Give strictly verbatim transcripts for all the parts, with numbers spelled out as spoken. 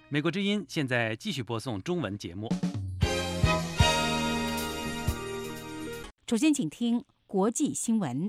美国之音现在继续播送中文节目。 首先，请听国际新闻。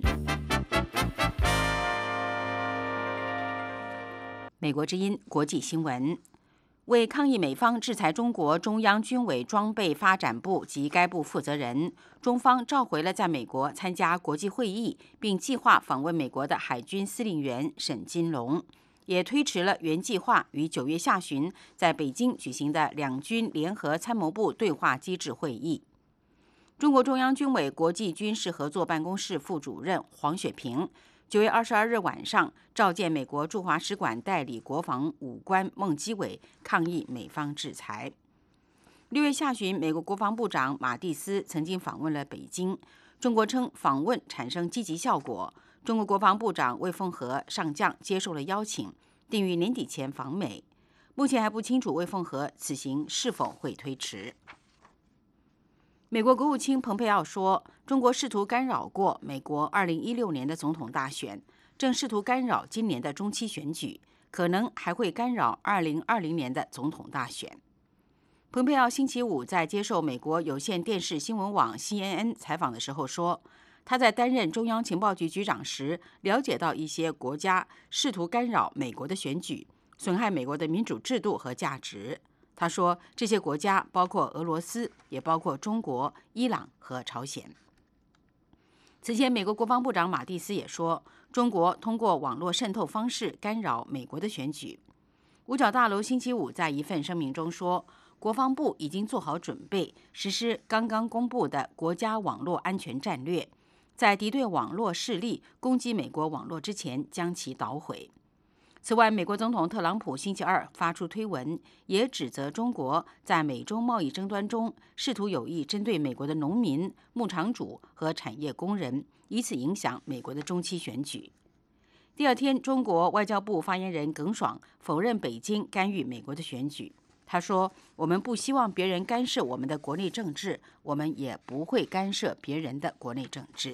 美国之音国际新闻。为抗议美方制裁中国，中央军委装备发展部及该部负责人，中方召回了在美国参加国际会议并计划访问美国的海军司令员沈金龙，也推迟了原计划于九月下旬在北京举行的两军联合参谋部对话机制会议。中国中央军委国际军事合作办公室副主任黄雪平九月二十二日晚上召见美国驻华使馆代理国防武官孟基伟，抗议美方制裁。六月下旬，美国国防部长马蒂斯曾经访问了北京，中国称访问产生积极效果。中国国防部长魏凤和上将接受了邀请，定于年底前访美。目前还不清楚魏凤和此行是否会推迟。美国国务卿蓬佩奥说，中国试图干扰过美国二零一六年的总统大选，正试图干扰今年的中期选举，可能还会干扰二零二零年的总统大选。蓬佩奥星期五在接受美国有线电视新闻网 C N N 采访的时候说，他在担任中央情报局局长时，了解到一些国家试图干扰美国的选举，损害美国的民主制度和价值。他说，这些国家包括俄罗斯，也包括中国、伊朗和朝鲜。此前，美国国防部长马蒂斯也说，中国通过网络渗透方式干扰美国的选举。五角大楼星期五在一份声明中说，国防部已经做好准备，实施刚刚公布的国家网络安全战略，在敌对网络势力攻击美国网络之前将其捣毁。此外，美国总统特朗普星期二发出推文，也指责中国在美中贸易争端中试图有意针对美国的农民、牧场主和产业工人，以此影响美国的中期选举。第二天，中国外交部发言人耿爽否认北京干预美国的选举。他说，我们不希望别人干涉我们的国内政治，我们也不会干涉别人的国内政治。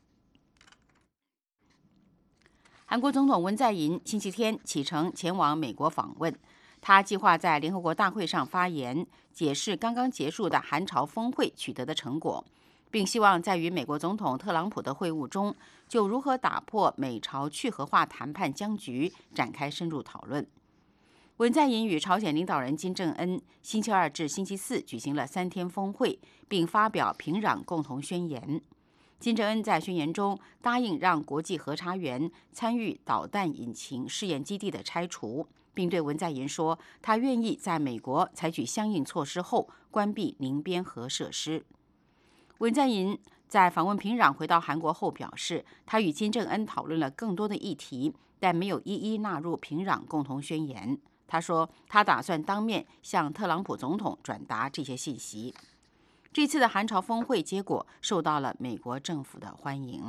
韩国总统文在寅星期天启程前往美国访问，他计划在联合国大会上发言，解释刚刚结束的韩朝峰会取得的成果，并希望在与美国总统特朗普的会晤中，就如何打破美朝去核化谈判僵局展开深入讨论。文在寅与朝鲜领导人金正恩星期二至星期四举行了三天峰会，并发表平壤共同宣言。金正恩在宣言中答应让国际核查员参与导弹引擎试验基地的拆除，并对文在寅说，他愿意在美国采取相应措施后关闭宁边核设施。文在寅在访问平壤回到韩国后表示，他与金正恩讨论了更多的议题，但没有一一纳入平壤共同宣言。他说，他打算当面向特朗普总统转达这些信息。这次的韩朝峰会结果受到了美国政府的欢迎。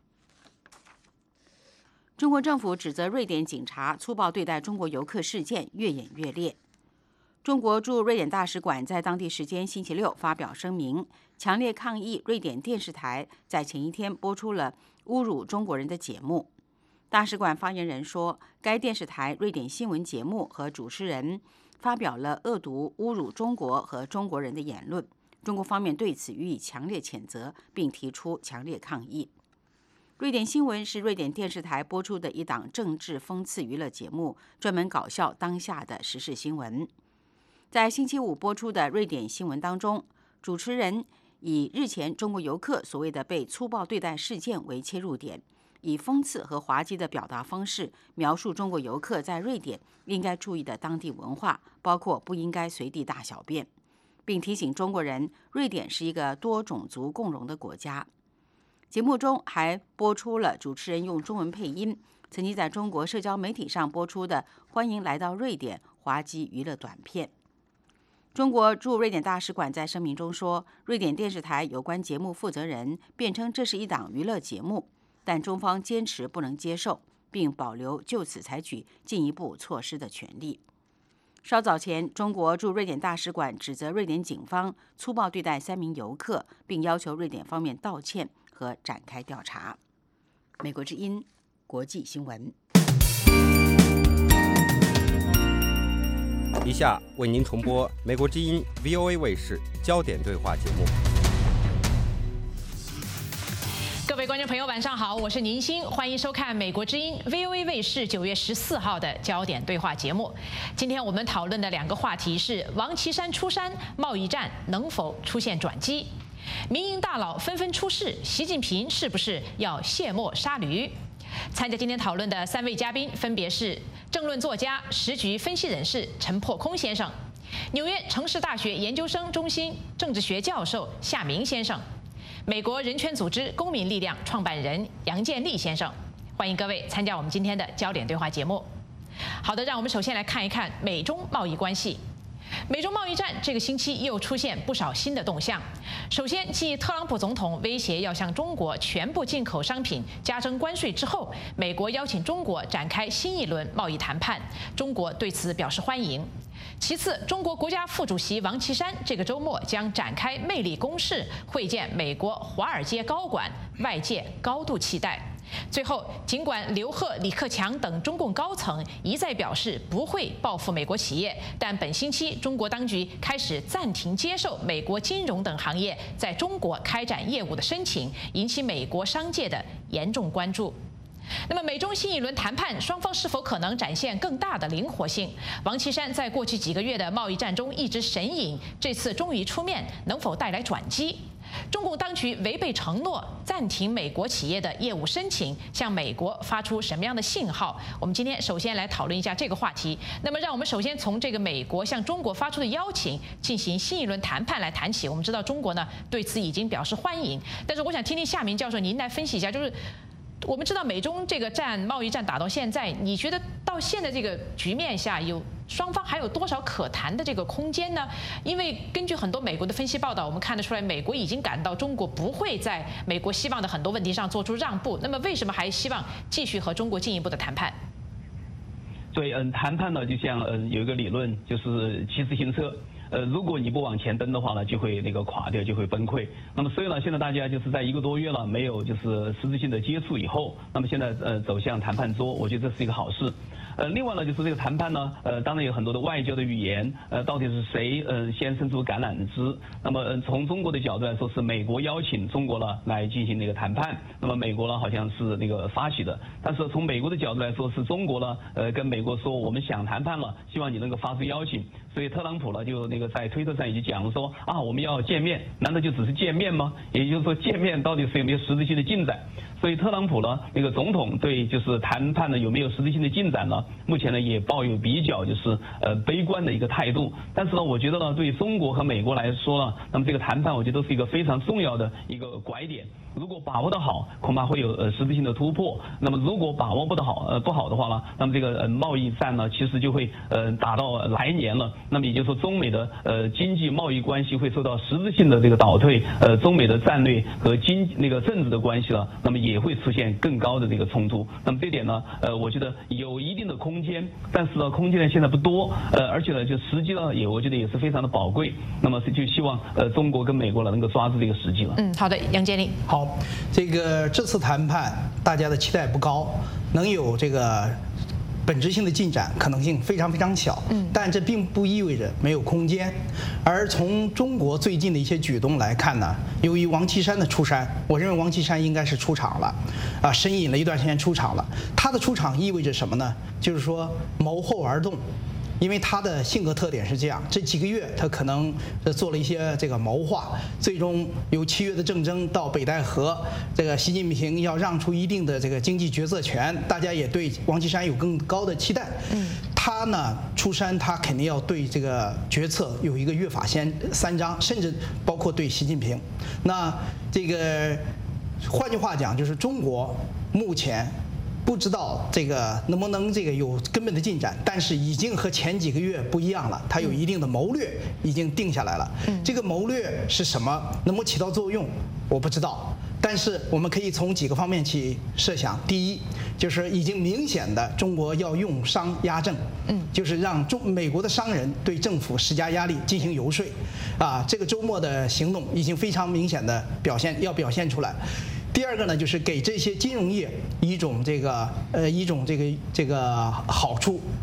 中国政府指责瑞典警察粗暴对待中国游客事件越演越烈。中国驻瑞典大使馆在当地时间星期六发表声明，强烈抗议瑞典电视台在前一天播出了侮辱中国人的节目。大使馆发言人说，该电视台瑞典新闻节目和主持人发表了恶毒、侮辱中国和中国人的言论。中国方面对此予以强烈谴责，并提出强烈抗议。瑞典新闻是瑞典电视台播出的一档政治讽刺娱乐节目，专门搞笑当下的时事新闻。在星期五播出的瑞典新闻当中，主持人以日前中国游客所谓的被粗暴对待事件为切入点，以讽刺和滑稽的表达方式描述中国游客在瑞典应该注意的当地文化，包括不应该随地大小便，并提醒中国人，瑞典是一个多种族共荣的国家。节目中还播出了主持人用中文配音，曾经在中国社交媒体上播出的“欢迎来到瑞典”滑稽娱乐短片。中国驻瑞典大使馆在声明中说，瑞典电视台有关节目负责人辩称这是一档娱乐节目，但中方坚持不能接受，并保留就此采取进一步措施的权利。稍早前，中国驻瑞典大使馆指责瑞典警方粗暴对待三名游客，并要求瑞典方面道歉和展开调查。美国之音国际新闻。 您以下为您重播美国之音 V O A 卫视焦点对话节目。 各位观众朋友，晚上好，我是宁鑫，欢迎收看美国之音 V O A 卫视九月十四号的焦点对话节目。今天我们讨论的两个话题是王岐山出山，贸易战能否出现转机？民营大佬纷纷出事，习近平是不是要卸磨杀驴？参加今天讨论的三位嘉宾分别是政论作家、时局分析人士陈破空先生，纽约城市大学研究生中心政治学教授夏明先生，美国人权组织公民力量创办人杨建立先生。欢迎各位参加我们今天的焦点对话节目。好的，让我们首先来看一看美中贸易关系。美中贸易战这个星期又出现不少新的动向。首先，继特朗普总统威胁要向中国全部进口商品加征关税之后，美国邀请中国展开新一轮贸易谈判，中国对此表示欢迎。其次，中国国家副主席王岐山这个周末将展开魅力攻势，会见美国华尔街高管，外界高度期待。最后，尽管刘鹤、李克强等中共高层一再表示不会报复美国企业，但本星期中国当局开始暂停接受美国金融等行业在中国开展业务的申请，引起美国商界的严重关注。那么，美中新一轮谈判，双方是否可能展现更大的灵活性？王岐山在过去几个月的贸易战中一直神隐，这次终于出面，能否带来转机？中共当局违背承诺，暂停美国企业的业务申请，向美国发出什么样的信号？我们今天首先来讨论一下这个话题。那么，让我们首先从这个美国向中国发出的邀请进行新一轮谈判来谈起。我们知道中国呢对此已经表示欢迎，但是我想听听夏明教授您来分析一下，就是我们知道美中这个战贸易战打到现在，你觉得到现在这个局面下，有双方还有多少可谈的这个空间呢？因为根据很多美国的分析报道，我们看得出来，美国已经感到中国不会在美国希望的很多问题上做出让步，那么为什么还希望继续和中国进一步的谈判？ 所以，嗯，谈判呢，就像嗯有一个理论，就是骑自行车。呃，如果你不往前蹬的话呢，就会那个垮掉，就会崩溃。那么所以呢，现在大家就是在一个多月了，没有就是实质性的接触以后，那么现在呃走向谈判桌，我觉得这是一个好事。呃，另外呢，就是这个谈判呢，呃，当然有很多的外交的语言，呃，到底是谁呃先伸出橄榄枝？那么、呃、从中国的角度来说，是美国邀请中国呢来进行那个谈判，那么美国呢好像是那个发起的，但是从美国的角度来说，是中国呢呃跟美国说我们想谈判了，希望你能够发出邀请。所以特朗普呢就那个在推特上已经讲了说啊，我们要见面，难道就只是见面吗？也就是说见面到底是有没有实质性的进展？所以特朗普呢，那个总统对就是谈判呢有没有实质性的进展呢？目前呢也抱有比较就是呃悲观的一个态度。但是呢，我觉得呢，对于中国和美国来说呢，那么这个谈判我觉得都是一个非常重要的一个拐点。如果把握得好，恐怕会有呃实质性的突破。那么如果把握不得好呃不好的话呢，那么这个呃贸易战呢其实就会呃打到来年了。那么也就是说，中美的呃经济贸易关系会受到实质性的这个倒退，呃中美的战略和经那个政治的关系呢，那么也会出现更高的这个冲突。那么这点呢，呃我觉得有一定的空间，但是呢空间呢现在不多，呃而且呢就时机呢也我觉得也是非常的宝贵。那么就希望呃中国跟美国呢能够抓住这个时机了。 嗯，好的，杨建立。 好，这个这次谈判大家的期待不高，能有这个本质性的进展可能性非常非常小，嗯，但这并不意味着没有空间。而从中国最近的一些举动来看呢，由于王岐山的出山，我认为王岐山应该是出场了，啊，神隐了一段时间出场了。他的出场意味着什么呢？就是说谋后而动。因为他的性格特点是这样，这几个月他可能做了一些这个谋划，最终由七月的政争到北戴河，这个习近平要让出一定的这个经济决策权，大家也对王岐山有更高的期待。嗯，他呢出山，他肯定要对这个决策有一个约法三三章，甚至包括对习近平。那这个换句话讲，就是中国目前不知道这个能不能这个有根本的进展，但是已经和前几个月不一样了，它有一定的谋略已经定下来了。这个谋略是什么，能不能起到作用，我不知道。但是我们可以从几个方面去设想。第一，就是已经明显的中国要用商压政，嗯，就是让中美国的商人对政府施加压力进行游说，啊，这个周末的行动已经非常明显的表现要表现出来。第二个呢，就是给这些金融业一种这个呃一种这个这个好处啊，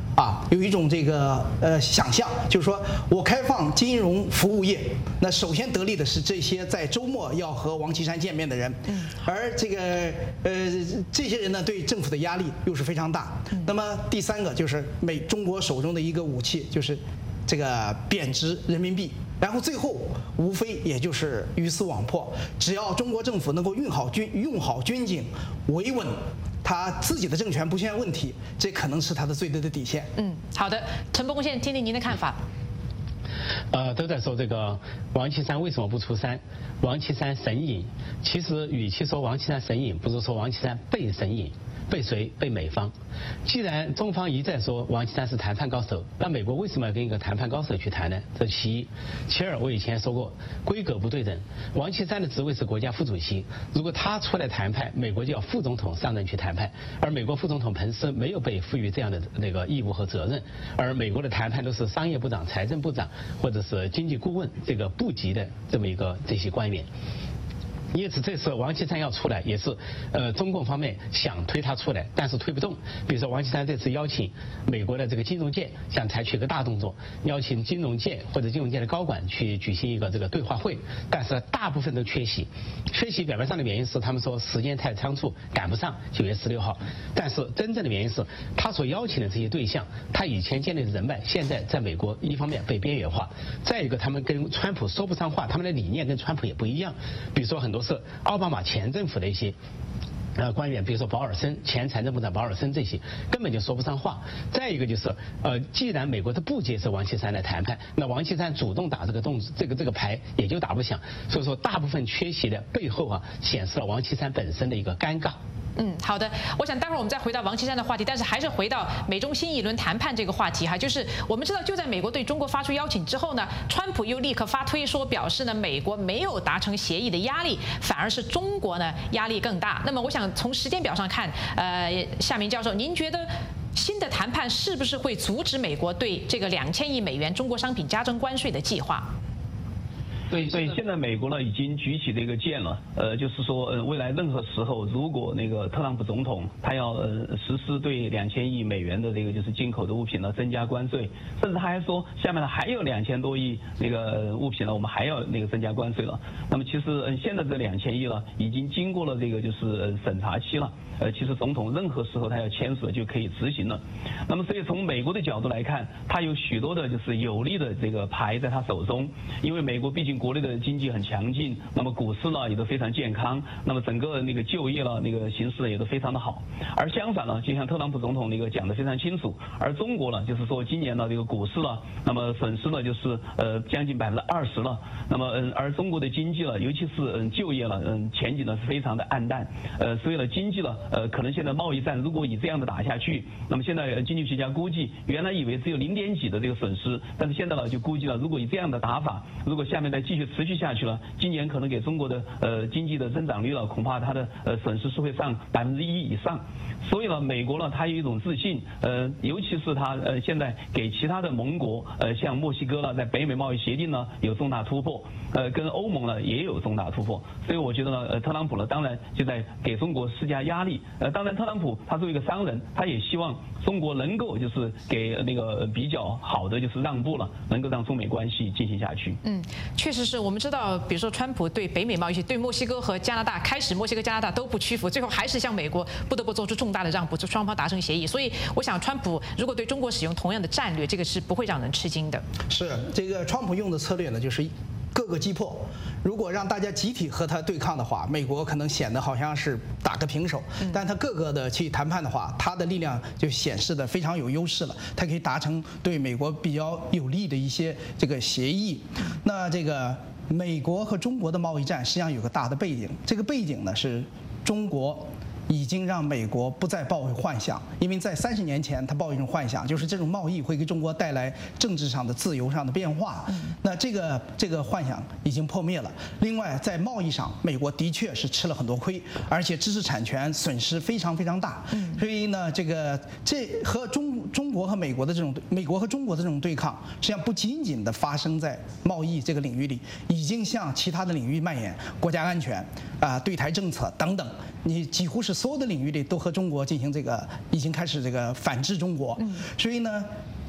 有一种这个呃想象，就是说我开放金融服务业，那首先得利的是这些在周末要和王岐山见面的人，而这个呃这些人呢对政府的压力又是非常大。那么第三个就是美中国手中的一个武器就是这个贬值人民币。然后最后无非也就是鱼死网破，只要中国政府能够用好军用好军警，维稳他自己的政权不出现问题，这可能是他的最低的底线。 嗯，好的，陈伯公先听听您的看法。 呃，都在说这个王岐山为什么不出山？王岐山神隐，其实与其说王岐山神隐，不如说王岐山被神隐。被谁？被美方。既然中方一再说王岐山是谈判高手，那美国为什么要跟一个谈判高手去谈呢？这其一。其二，我以前说过，规格不对等。王岐山的职位是国家副主席，如果他出来谈判，美国就要副总统上任去谈判，而美国副总统彭斯没有被赋予这样的那个义务和责任，而美国的谈判都是商业部长、财政部长或者是经济顾问这个部级的这么一个这些官员。因此，这次王岐山要出来，也是，呃，中共方面想推他出来，但是推不动。比如说，王岐山这次邀请美国的这个金融界，想采取一个大动作，邀请金融界或者金融界的高管去举行一个这个对话会，但是大部分都缺席。缺席表面上的原因是他们说时间太仓促，赶不上九月十六号。但是真正的原因是他所邀请的这些对象，他以前建立的人脉，现在在美国一方面被边缘化，再一个他们跟川普说不上话，他们的理念跟川普也不一样。比如说很多是奥巴马前政府的一些呃官员，比如说保尔森前财政部长保尔森，这些根本就说不上话。再一个就是呃，既然美国他不接受王岐山来谈判，那王岐山主动打这个动这个这个牌也就打不响。所以说大部分缺席的背后啊，显示了王岐山本身的一个尴尬。 嗯，好的，我想待会儿我们再回到王岐山的话题，但是还是回到美中新一轮谈判这个话题哈，就是我们知道就在美国对中国发出邀请之后呢，川普又立刻发推说表示呢，美国没有达成协议的压力，反而是中国呢压力更大。那么我想从时间表上看，呃，夏明教授，您觉得新的谈判是不是会阻止美国对这个两千亿美元中国商品加征关税的计划？ 对，所以现在美国呢已经举起这个剑了，呃，就是说，呃，未来任何时候，如果那个特朗普总统他要呃实施对两千亿美元的这个就是进口的物品呢增加关税，甚至他还说下面呢还有两千多亿那个物品呢，我们还要那个增加关税了。那么其实，嗯，现在这两千亿呢已经经过了这个就是审查期了。呃，其实总统任何时候他要签署就可以执行了。那么，所以从美国的角度来看，他有许多的就是有利的这个牌在他手中，因为美国毕竟国内的经济很强劲，那么股市呢也都非常健康，那么整个那个就业了那个形势也都非常的好。而相反呢，就像特朗普总统那个讲得非常清楚，而中国呢，就是说今年呢这个股市呢，那么损失呢就是呃将近百分之二十了。那么嗯，而中国的经济呢，尤其是嗯就业呢，嗯前景呢是非常的暗淡。呃，所以呢经济呢。呃，可能现在贸易战如果以这样的打下去，那么现在经济学家估计，原来以为只有零点几的这个损失，但是现在呢就估计了，如果以这样的打法，如果下面再继续持续下去了，今年可能给中国的呃经济的增长率了，恐怕它的呃损失是会上百分之一以上。所以呢，美国呢它有一种自信，呃，尤其是它呃现在给其他的盟国，呃像墨西哥呢，在北美贸易协定呢有重大突破，呃跟欧盟呢也有重大突破，所以我觉得呢，呃特朗普呢当然就在给中国施加压力。呃，当然，特朗普他作为一个商人，他也希望中国能够就是给那个比较好的就是让步了，能够让中美关系进行下去。 嗯，确实是我们知道，比如说川普对北美贸易协对墨西哥和加拿大，开始墨西哥、加拿大都不屈服，最后还是向美国不得不做出重大的让步，就双方达成协议。所以，我想川普如果对中国使用同样的战略，这个是不会让人吃惊的。 是这个川普用的策略呢，就是各个击破。如果让大家集体和他对抗的话，美国可能显得好像是打个平手，但他各个的去谈判的话，他的力量就显示的非常有优势了，他可以达成对美国比较有利的一些这个协议。那这个美国和中国的贸易战实际上有个大的背景，这个背景呢是中国已经让美国不再抱有幻想，因为在三十年前，他抱有一种幻想，就是这种贸易会给中国带来政治上的、自由上的变化。那这个这个幻想已经破灭了。另外，在贸易上，美国的确是吃了很多亏，而且知识产权损失非常非常大。所以呢，这个这和中中国和美国的这种美国和中国的这种对抗，实际上不仅仅的发生在贸易这个领域里，已经向其他的领域蔓延，国家安全啊、对台政策等等，你几乎是所有的领域里都和中国进行这个，已经开始这个反制中国。所以呢，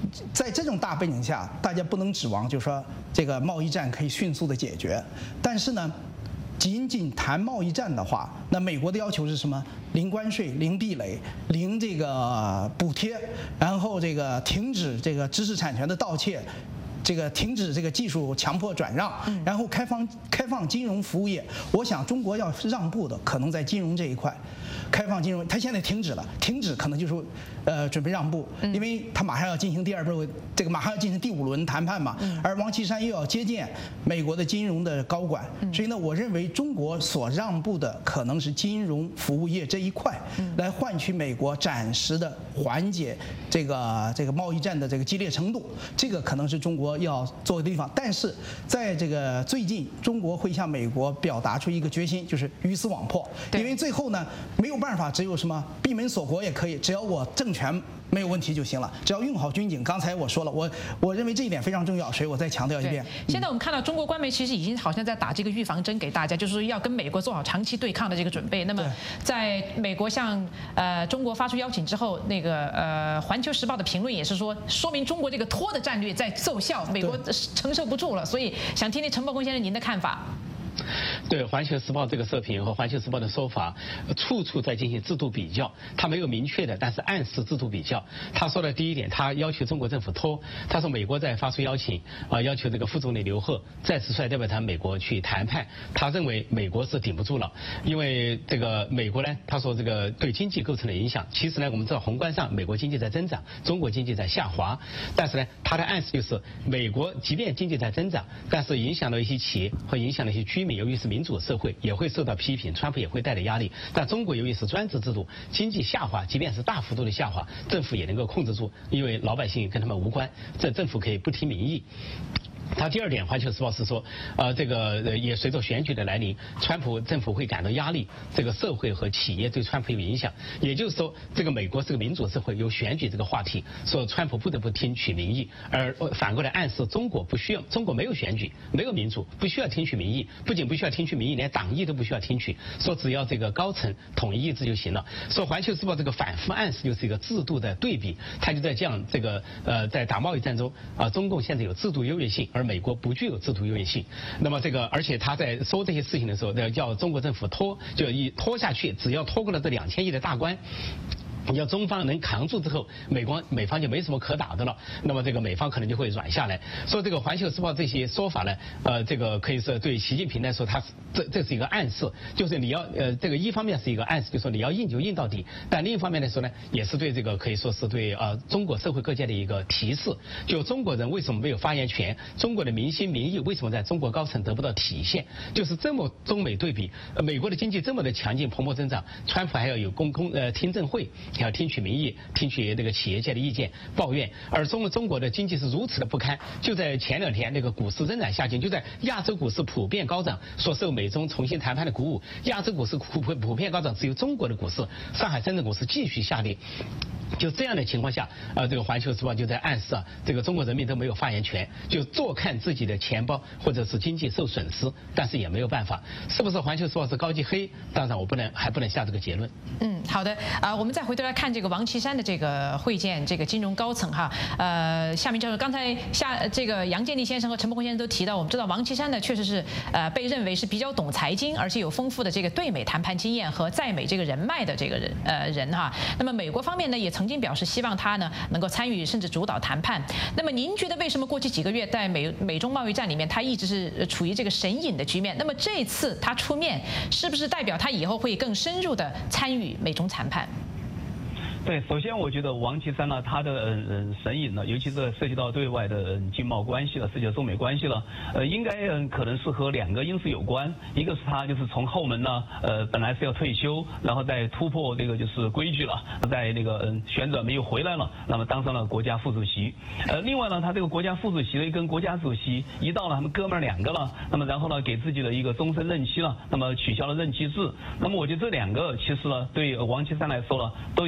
在这种大背景下，大家不能指望就是说这个贸易战可以迅速的解决。但是呢，仅仅谈贸易战的话，那美国的要求是什么？零关税、零壁垒、零这个补贴，然后这个停止这个知识产权的盗窃。这个停止这个技术强迫转让，然后开放开放金融服务业。我想中国要让步的可能在金融这一块，开放金融，它现在停止了，停止可能就是呃准备让步，因为它马上要进行第二步，这个马上要进行第五轮谈判嘛。而王岐山又要接见美国的金融的高管，所以呢，我认为中国所让步的可能是金融服务业这一块，来换取美国暂时的缓解这个这个贸易战的这个激烈程度，这个可能是中国要做的地方。但是在这个最近，中国会向美国表达出一个决心，就是鱼死网破。因为最后呢，没有办法，只有什么闭门锁国也可以，只要我政权没有问题就行了，只要用好军警。刚才我说了，我我认为这一点非常重要，所以我再强调一遍。 现在我们看到中国官媒其实已经好像在打这个预防针给大家，就是说要跟美国做好长期对抗的这个准备。那么在美国向呃中国发出邀请之后，那个呃《环球时报》的评论也是说，说明中国这个拖的战略在奏效，美国承受不住了。所以想听听陈伯公先生您的看法。 对《环球时报》这个社评和《环球时报》的说法，处处在进行制度比较。他没有明确的，但是暗示制度比较。他说的第一点，他要求中国政府拖。他说美国在发出邀请啊，要求这个副总理刘鹤再次率代表团美国去谈判。他认为美国是顶不住了，因为这个美国呢，他说这个对经济构成了影响。其实呢，我们知道宏观上美国经济在增长，中国经济在下滑。但是呢，他的暗示就是美国即便经济在增长，但是影响了一些企业和影响了一些居民。由于是民主社会，也会受到批评，川普也会带来压力。但中国由于是专制制度，经济下滑，即便是大幅度的下滑，政府也能够控制住，因为老百姓跟他们无关，这政府可以不听民意。他第二点，《环球时报》是说，呃，这个也随着选举的来临，川普政府会感到压力，这个社会和企业对川普有影响。也就是说，这个美国是个民主社会，有选举这个话题，说川普不得不听取民意，而反过来暗示中国不需要，中国没有选举，没有民主，不需要听取民意，不仅不需要听取民意，连党意都不需要听取，说只要这个高层统一意志就行了。说《环球时报》这个反复暗示就是一个制度的对比，他就在讲这个呃，在打贸易战中啊，中共现在有制度优越性，而美国不具有制度优越性。那么这个，而且他在说这些事情的时候，要中国政府拖，就一拖下去，只要拖过了这两千亿的大关。要中方能扛住之后，美国美方就没什么可打的了，那么这个美方可能就会软下来。说这个《环球时报》这些说法呢，呃，这个可以说对习近平来说，他这这是一个暗示，就是你要呃这个一方面是一个暗示，就是说你要硬就硬到底，但另一方面来说呢，也是对这个可以说是对呃中国社会各界的一个提示，就中国人为什么没有发言权，中国的民心民意为什么在中国高层得不到体现，就是这么中美对比，呃、美国的经济这么的强劲蓬勃增长，川普还要有公公呃听证会。要听取民意，听取这个企业界的意见抱怨，而中中国的经济是如此的不堪。就在前两天，那个股市仍然下行，就在亚洲股市普遍高涨，所受美中重新谈判的鼓舞，亚洲股市普普遍高涨，只有中国的股市，上海、深圳股市继续下跌。就这样的情况下，呃，这个《环球时报》就在暗示啊，这个中国人民都没有发言权，就坐看自己的钱包或者是经济受损失，但是也没有办法。是不是《环球时报》是高级黑？当然，我不能还不能下这个结论。 嗯，好的啊、呃，我们再回头来看这个王岐山的这个会见这个金融高层哈，呃，夏明教授刚才夏这个杨建立先生和陈伯公先生都提到，我们知道王岐山呢确实是呃被认为是比较懂财经，而且有丰富的这个对美谈判经验和在美这个人脉的这个人呃人哈。那么美国方面呢也曾经表示希望他呢能够参与甚至主导谈判。那么您觉得为什么过去几个月在美美中贸易战里面他一直是处于这个神隐的局面？那么这次他出面是不是代表他以后会更深入的参与美中谈判？ 对，首先我觉得王岐山呢，他的嗯嗯神隐呢，尤其是涉及到对外的嗯经贸关系了，涉及到中美关系了，呃，应该嗯可能是和两个因素有关，一个是他就是从后门呢，呃，本来是要退休，然后再突破这个就是规矩了，在那个嗯旋转门又回来了，那么当上了国家副主席。呃，另外呢，他这个国家副主席呢跟国家主席一到了，他们哥们儿两个了，那么然后呢给自己的一个终身任期了，那么取消了任期制。那么我觉得这两个其实呢对王岐山来说呢，都有一个非常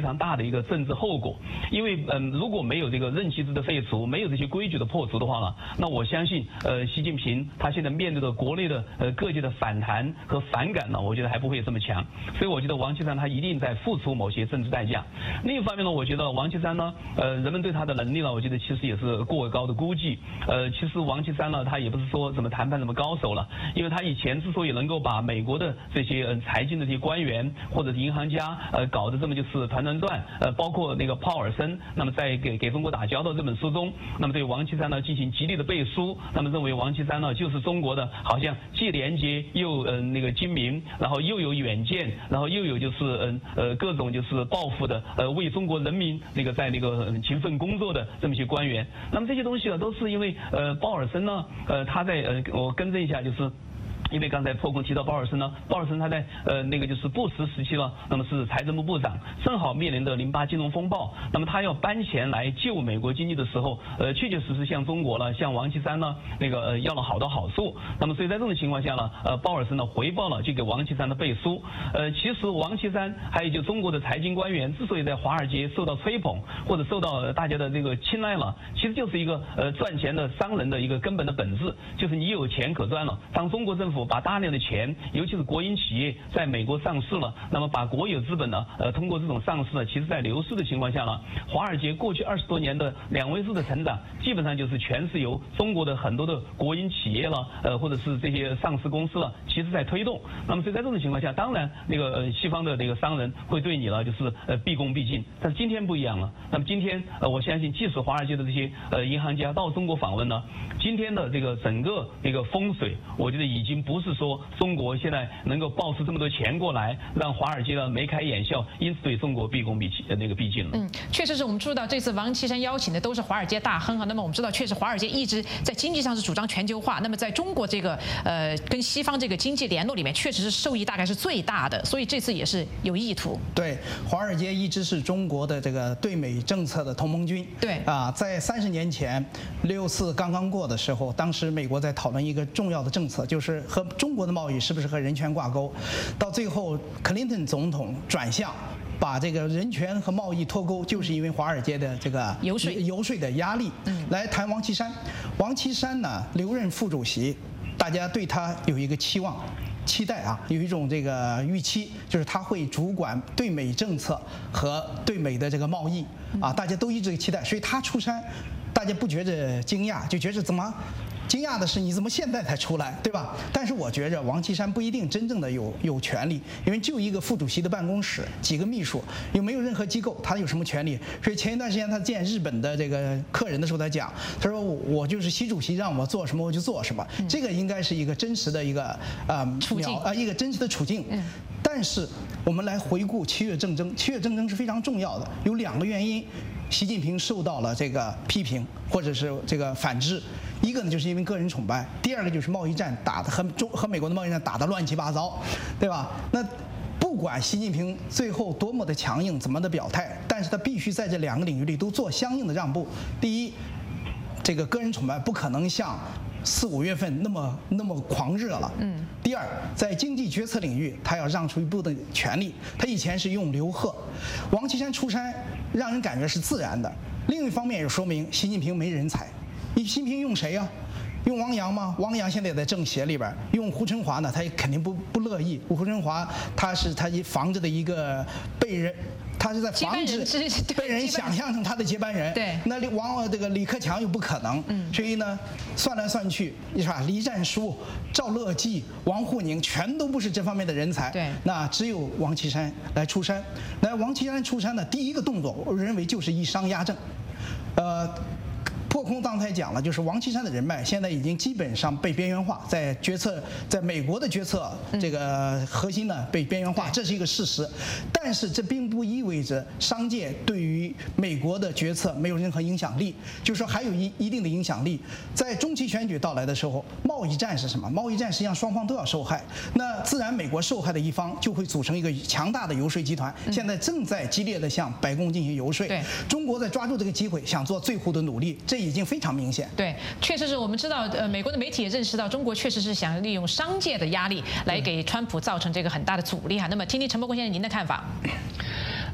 常大的一个政治后果。因为嗯，如果没有这个任期制的废除，没有这些规矩的破除的话呢，那我相信呃，习近平他现在面对的国内的呃各界的反弹和反感呢，我觉得还不会这么强。所以我觉得王岐山他一定在付出某些政治代价。另一方面呢，我觉得王岐山呢，呃，人们对他的能力呢，我觉得其实也是过高的估计。呃，其实王岐山呢，他也不是说什么谈判什么高手了，因为他以前之所以能够把美国的这些呃财经的这些官员或者是银行家呃搞得这么就是团团转，呃，包括那个鲍尔森，那么在给给中国打交道这本书中，那么对王岐山呢进行极力的背书，那么认为王岐山呢就是中国的好像既廉洁又嗯、呃、那个精明，然后又有远见，然后又有就是嗯 呃, 呃各种就是抱负的呃为中国人民那个在那个、呃、勤奋工作的这么一些官员。那么这些东西呢都是因为呃鲍尔森呢呃他在呃我更正一下就是。因为刚才破空提到鲍尔森呢，鲍尔森他在呃那个就是布什时期了，那么是财政部部长，正好面临的零八金融风暴，那么他要搬钱来救美国经济的时候，呃确确实实向中国了，向王岐山呢那个呃要了好多好处，那么所以在这种情况下呢，呃鲍尔森呢回报了就给王岐山的背书，呃其实王岐山还有就中国的财经官员之所以在华尔街受到吹捧或者受到大家的这个青睐了，其实就是一个呃赚钱的商人的一个根本的本质，就是你有钱可赚了。当中国政府把大量的钱，尤其是国营企业在美国上市了，那么把国有资本呢，呃，通过这种上市呢，其实在流失的情况下呢，华尔街过去二十多年的两位数的成长，基本上就是全是由中国的很多的国营企业了，呃，或者是这些上市公司了，其实在推动。那么所以在这种情况下，当然那个呃西方的那个商人会对你呢，就是呃毕恭毕敬。但是今天不一样了。那么今天呃，我相信即使华尔街的这些呃银行家到中国访问呢，今天的这个整个这个风水，我觉得已经不是说。说中国现在能够爆出这么多钱过来，让华尔街呢眉开眼笑，因此对中国毕恭毕敬那个毕敬了。 嗯，确实是我们注意到这次王岐山邀请的都是华尔街大亨啊。那么我们知道，确实华尔街一直在经济上是主张全球化，那么在中国这个呃跟西方这个经济联络里面，确实是受益大概是最大的，所以这次也是有意图。 对，华尔街一直是中国的这个对美政策的同盟军。 对啊，在三十年前六四刚刚过的时候，当时美国在讨论一个重要的政策，就是和中国的贸易是不是和人权挂钩，到最后克林顿总统转向把这个人权和贸易脱钩，就是因为华尔街的这个游说游说的压力。嗯，来谈王岐山。王岐山呢，留任副主席，大家对他有一个期望。期待啊，有一种这个预期，就是他会主管对美政策和对美的这个贸易啊，大家都一直期待，所以他出山，大家不觉着惊讶，就觉着怎么惊讶的是你怎么现在才出来，对吧？但是我觉着王岐山不一定真正的有有权利，因为就一个副主席的办公室，几个秘书，又没有任何机构，他有什么权利？所以前一段时间他见日本的这个客人的时候，他讲，他说我就是习主席让我做什么我就做什么，嗯、这个应该是一个真实的一个呃处境啊、呃、一个真实的处境。嗯、但是我们来回顾七月政争，七月政争是非常重要的，有两个原因。习近平受到了这个批评，或者是这个反制。一个呢，就是因为个人崇拜；第二个就是贸易战打的和中和美国的贸易战打得乱七八糟，对吧？那不管习近平最后多么的强硬，怎么的表态，但是他必须在这两个领域里都做相应的让步。第一，这个个人崇拜不可能像四五月份那么那么狂热了。嗯。第二，在经济决策领域，他要让出一部分权力。他以前是用刘鹤，王岐山出山，让人感觉是自然的。另一方面也说明习近平没人才。你习近平用谁呀？用王阳吗？王阳现在也在政协里边。用胡春华呢，他也肯定不不乐意。胡春华他是他防着的一个被人。他是在防止被人想象成他的接班人。 对， 那王这个李克强又不可能。嗯，所以呢，算来算去，是吧？栗战书、赵乐际、王沪宁全都不是这方面的人才。 对， 那只有王岐山来出山。来，王岐山出山的第一个动作，我认为就是以商压政。呃。破空刚才讲了，就是王岐山的人脉现在已经基本上被边缘化，在决策，在美国的决策这个核心呢被边缘化，这是一个事实。但是这并不意味着商界对于美国的决策没有任何影响力，就是说还有一一定的影响力。在中期选举到来的时候，贸易战是什么？贸易战实际上双方都要受害，那自然美国受害的一方就会组成一个强大的游说集团，现在正在激烈的向白宫进行游说。 对， 中国在抓住这个机会，想做最后的努力，这已经非常明显。 对，确实是我们知道，呃，美国的媒体也认识到，中国确实是想利用商界的压力来给川普造成这个很大的阻力哈。那么，听听陈伯公先生您的看法。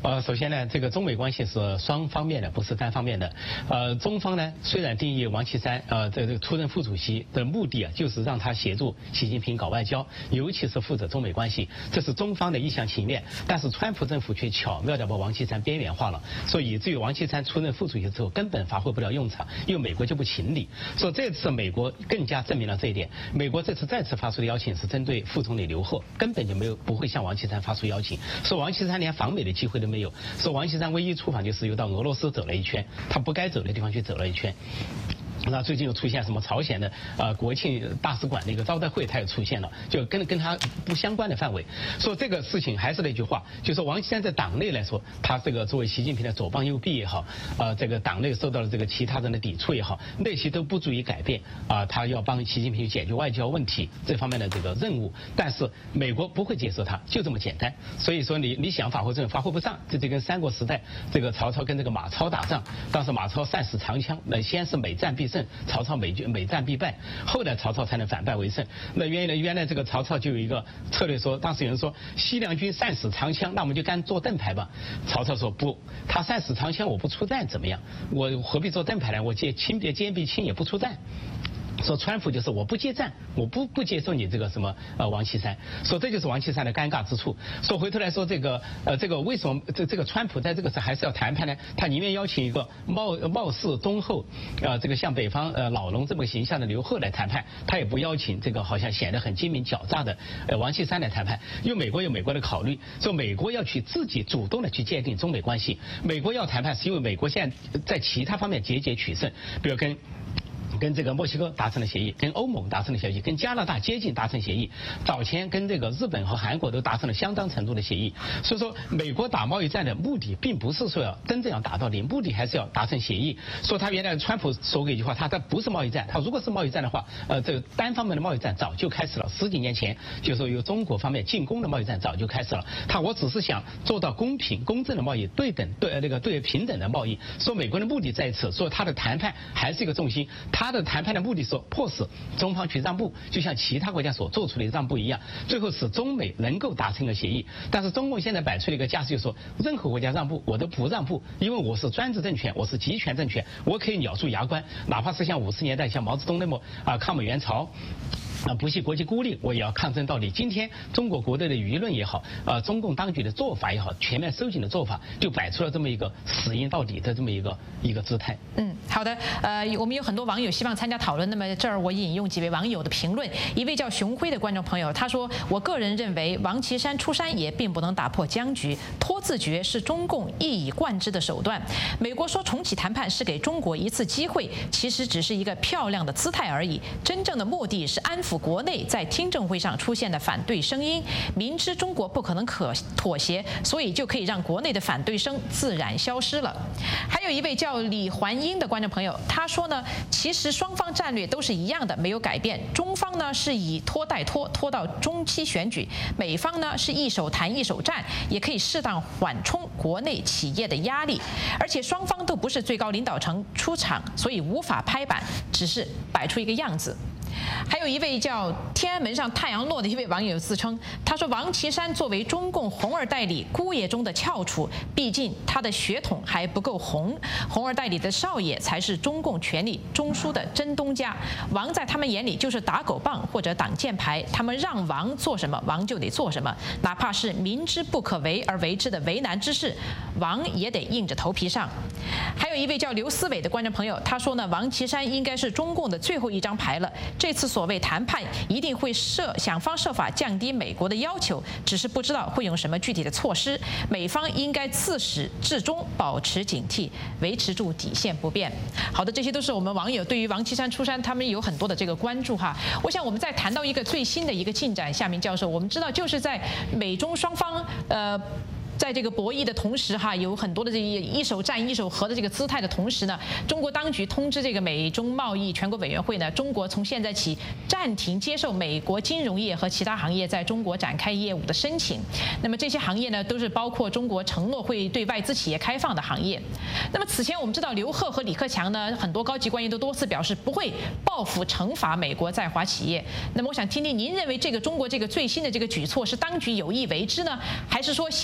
呃，首先呢，这个中美关系是双方面的，不是单方面的。呃，中方呢虽然定义王岐山呃这这个出任副主席的目的啊，就是让他协助习近平搞外交，尤其是负责中美关系，这是中方的一厢情愿。但是川普政府却巧妙地把王岐山边缘化了，所以以至于王岐山出任副主席之后根本发挥不了用场，因为美国就不请你。所以这次美国更加证明了这一点。美国这次再次发出的邀请是针对副总理刘鹤，根本就没有不会向王岐山发出邀请，说王岐山连访美的机会都没有，说王岐山唯一出访就是又到俄罗斯走了一圈，他不该走的地方去走了一圈。那最近又出现什么朝鲜的呃国庆大使馆的一个招待会，他也出现了，就跟跟他不相关的范围。所以这个事情还是那句话，就是王岐山在党内来说，他这个作为习近平的左膀右臂也好，呃，这个党内受到了这个其他人的抵触也好，那些都不足以改变啊、呃，他要帮习近平解决外交问题这方面的这个任务。但是美国不会接受他，就这么简单。所以说你你想发挥作用发挥不上，这就跟三国时代这个曹操跟这个马超打仗，当时马超善使长枪，那先是每战必胜，曹操每每战必败，后来曹操才能反败为胜。那原来原来这个曹操就有一个策略说，当时有人说西凉军善使长枪，那我们就干做盾牌吧。曹操说不，他善使长枪，我不出战怎么样？我何必做盾牌呢？我借轻别坚必轻，也不出战。说川普就是我不接战，我不不接受你这个什么呃王岐山，说这就是王岐山的尴尬之处。说回头来说这个呃这个为什么这这个川普在这个时候还是要谈判呢？他宁愿邀请一个貌貌似忠厚呃这个像北方呃老龙这么形象的刘鹤来谈判，他也不邀请这个好像显得很精明狡诈的呃王岐山来谈判。因为美国有美国的考虑，说美国要去自己主动的去界定中美关系。美国要谈判是因为美国现在在其他方面节节取胜，比如跟。跟这个墨西哥达成了协议，跟欧盟达成了协议，跟加拿大接近达成协议，早前跟这个日本和韩国都达成了相当程度的协议。所以说，美国打贸易战的目的并不是说要真正要打到零，目的还是要达成协议。说他原来川普说过一句话，他这不是贸易战，他如果是贸易战的话，呃，这个单方面的贸易战早就开始了，十几年前就说由中国方面进攻的贸易战早就开始了。他我只是想做到公平公正的贸易，对等对那个对平等的贸易。说美国的目的在此，说他的谈判还是一个重心。他的谈判的目的是迫使中方去让步，就像其他国家所做出的让步一样，最后使中美能够达成一个协议。但是中共现在摆出了一个架势，就是说任何国家让步我都不让步，因为我是专制政权，我是集权政权，我可以咬住牙关，哪怕是像五十年代像毛泽东那么啊抗美援朝。啊，不惜国际孤立，我也要抗争到底。今天中国国内的舆论也好，呃，中共当局的做法也好，全面收紧的做法，就摆出了这么一个死硬到底的这么一个一个姿态。 嗯，好的，呃，我们有很多网友希望参加讨论，那么这儿我引用几位网友的评论。一位叫熊辉的观众朋友，他说：“我个人认为，王岐山出山也并不能打破僵局，拖字诀是中共一以贯之的手段。美国说重启谈判是给中国一次机会，其实只是一个漂亮的姿态而已，真正的目的是安抚国内在听证会上出现的反对声音，明知中国不可能可妥协，所以就可以让国内的反对声自然消失了。”还有一位叫李环英的观众朋友，他说呢，其实双方战略都是一样的，没有改变。中方呢是以拖代拖，拖到中期选举；美方呢是一手谈一手战，也可以适当缓冲国内企业的压力。而且双方都不是最高领导层出场，所以无法拍板，只是摆出一个样子。还有一位叫天安门上太阳落的一位网友自称，他说王岐山作为中共红二代里姑爷中的翘楚，毕竟他的血统还不够红，红二代里的少爷才是中共权力中枢的真东家，王在他们眼里就是打狗棒或者挡箭牌，他们让王做什么王就得做什么，哪怕是明知不可为而为之的为难之事，王也得硬着头皮上。还有一位叫刘思伟的观众朋友，他说呢，王岐山应该是中共的最后一张牌了，这次所谓谈判一定会设想方设法降低美国的要求，只是不知道会用什么具体的措施。美方应该自始至终保持警惕，维持住底线不变。好的，这些都是我们网友对于王岐山出山他们有很多的这个关注哈。我想我们再谈到一个最新的一个进展，夏明教授，我们知道就是在美中双方呃。在这个博弈的同时，哈，有很多的这一手战一手和的这个姿态的同时呢，中国当局通知这个美中贸易全国委员会呢，中国从现在起暂停接受美国金融业和其他行业在中国展开业务的申请。那么这些行业呢，都是包括中国承诺会对外资企业开放的行业。那么此前我们知道，刘鹤和李克强呢，很多高级官员都多次表示不会报复惩罚美国在华企业。那么我想听听您认为这个中国这个最新的这个举措是当局有意为之呢，还是说显示？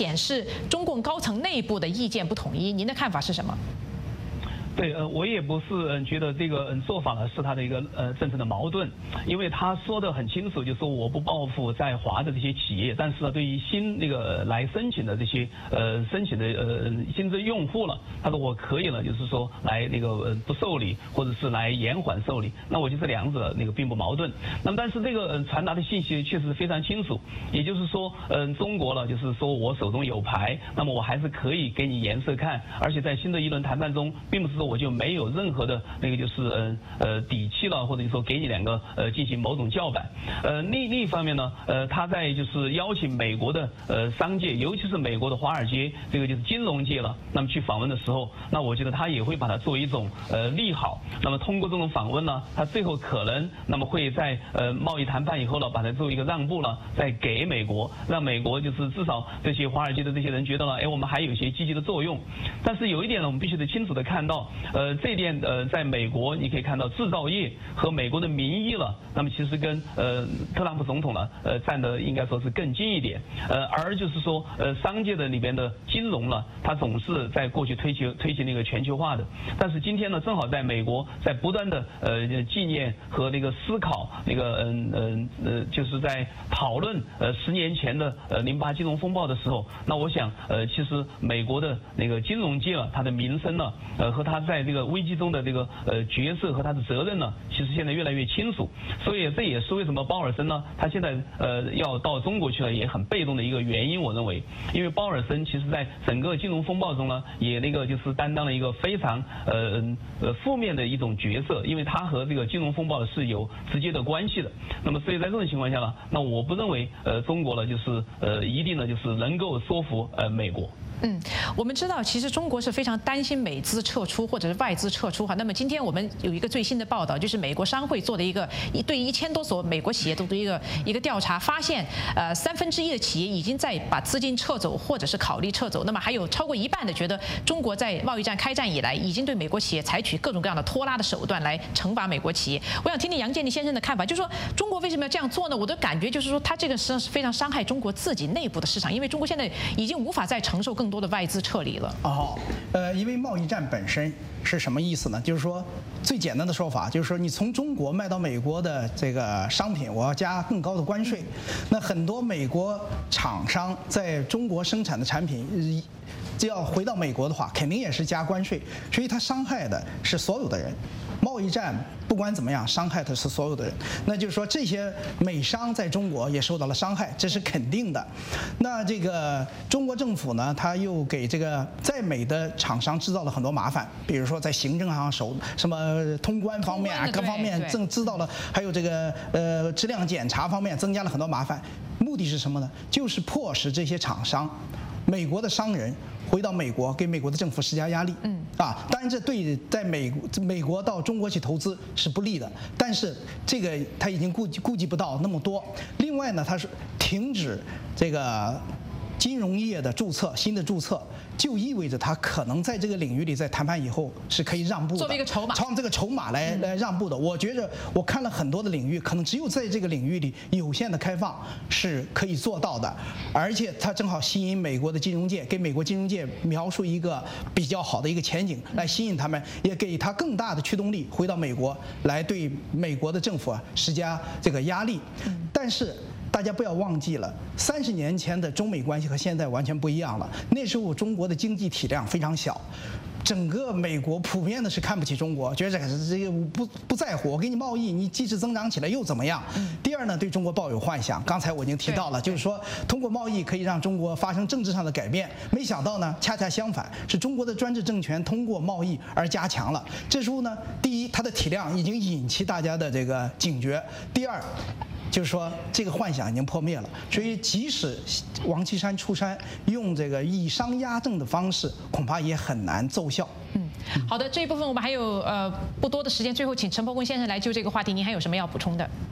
中共高层内部的意见不统一，您的看法是什么？ 对，呃，我也不是嗯觉得这个嗯做法呢是他的一个呃政治的矛盾，因为他说的很清楚，就是说我不报复在华的这些企业，但是呢，对于新那个来申请的这些呃申请的呃新增用户了，他说我可以了，就是说来那个呃不受理，或者是来延缓受理，那我觉得这两者那个并不矛盾。那么但是这个呃传达的信息确实非常清楚，也就是说，嗯、呃，中国了，就是说我手中有牌，那么我还是可以给你颜色看，而且在新的一轮谈判中，并不是说我就没有任何的那个就是呃呃底气了，或者说给你两个呃进行某种叫板。呃另另一方面呢，呃他在就是邀请美国的呃商界，尤其是美国的华尔街这个就是金融界了，那么去访问的时候，那我觉得他也会把它作为一种呃利好。那么通过这种访问呢，他最后可能那么会在呃贸易谈判以后呢，把它作为一个让步了，再给美国，让美国就是至少这些华尔街的这些人觉得呢，哎，我们还有一些积极的作用。但是有一点呢，我们必须得清楚的看到，呃。这一点呃，在美国你可以看到制造业和美国的民意了，那么其实跟呃特朗普总统呢呃站的应该说是更近一点，呃而就是说呃商界的里边的金融呢，它总是在过去推行推行那个全球化的，但是今天呢正好在美国在不断的呃纪念和那个思考那个嗯嗯呃就是在讨论呃十年前的呃零八金融风暴的时候，那我想呃其实美国的那个金融界啊，它的名声呢呃和它在这个危机中的这个呃角色和他的责任呢，其实现在越来越清楚，所以这也是为什么鲍尔森呢，他现在呃要到中国去了也很被动的一个原因，我认为，因为鲍尔森其实在整个金融风暴中呢，也那个就是担当了一个非常呃呃负面的一种角色，因为他和这个金融风暴是有直接的关系的。那么所以在这种情况下呢，那我不认为呃中国呢就是呃一定呢就是能够说服呃美国。 嗯，我们知道，其实中国是非常担心美资撤出或者是外资撤出哈。那么今天我们有一个最新的报道，就是美国商会做的一个一对一千多所美国企业做的一个一个调查，发现呃三分之一的企业已经在把资金撤走或者是考虑撤走。那么还有超过一半的觉得中国在贸易战开战以来，已经对美国企业采取各种各样的拖拉的手段来惩罚美国企业。我想听听杨建立先生的看法，就是说中国为什么要这样做呢？我的感觉就是说，他这个实际上是非常伤害中国自己内部的市场，因为中国现在已经无法再承受更多的外资撤离了。 哦，呃，因为贸易战本身是什么意思呢？就是说，最简单的说法就是说，你从中国卖到美国的这个商品，我要加更高的关税。那很多美国厂商在中国生产的产品，只要回到美国的话，肯定也是加关税，所以它伤害的是所有的人。贸易战不管怎么样，伤害的是所有的人。那就是说，这些美商在中国也受到了伤害，这是肯定的。那这个中国政府呢，他又给这个在美的厂商制造了很多麻烦，比如说在行政上手什么通关方面啊，各方面正知道了，还有这个呃质量检查方面增加了很多麻烦。目的是什么呢？就是迫使这些厂商，美国的商人回到美国，给美国的政府施加压力。嗯，啊，当然这对在美美国到中国去投资是不利的，但是这个他已经顾及顾及不到那么多。另外呢，他是停止这个金融业的注册，新的注册就意味着他可能在这个领域里，在谈判以后是可以让步的， 作为一个筹码， 朝这个筹码来来让步的。我觉着我看了很多的领域，可能只有在这个领域里有限的开放是可以做到的，而且它正好吸引美国的金融界，给美国金融界描述一个比较好的一个前景，来吸引他们，也给他更大的驱动力，回到美国来对美国的政府啊施加这个压力。但是大家不要忘记了，三十年前的中美关系和现在完全不一样了。那时候中国的经济体量非常小，整个美国普遍的是看不起中国，觉得这个不不在乎，我给你贸易，你即使增长起来又怎么样？第二呢，对中国抱有幻想。刚才我已经提到了，就是说通过贸易可以让中国发生政治上的改变。没想到呢，恰恰相反，是中国的专制政权通过贸易而加强了。这时候呢，第一，它的体量已经引起大家的这个警觉；第二，就是说，这个幻想已经破灭了，所以即使王岐山出山，用这个以商压政的方式，恐怕也很难奏效。 嗯，好的，这一部分我们还有呃不多的时间，最后请陈伯文先生来就这个话题，您还有什么要补充的？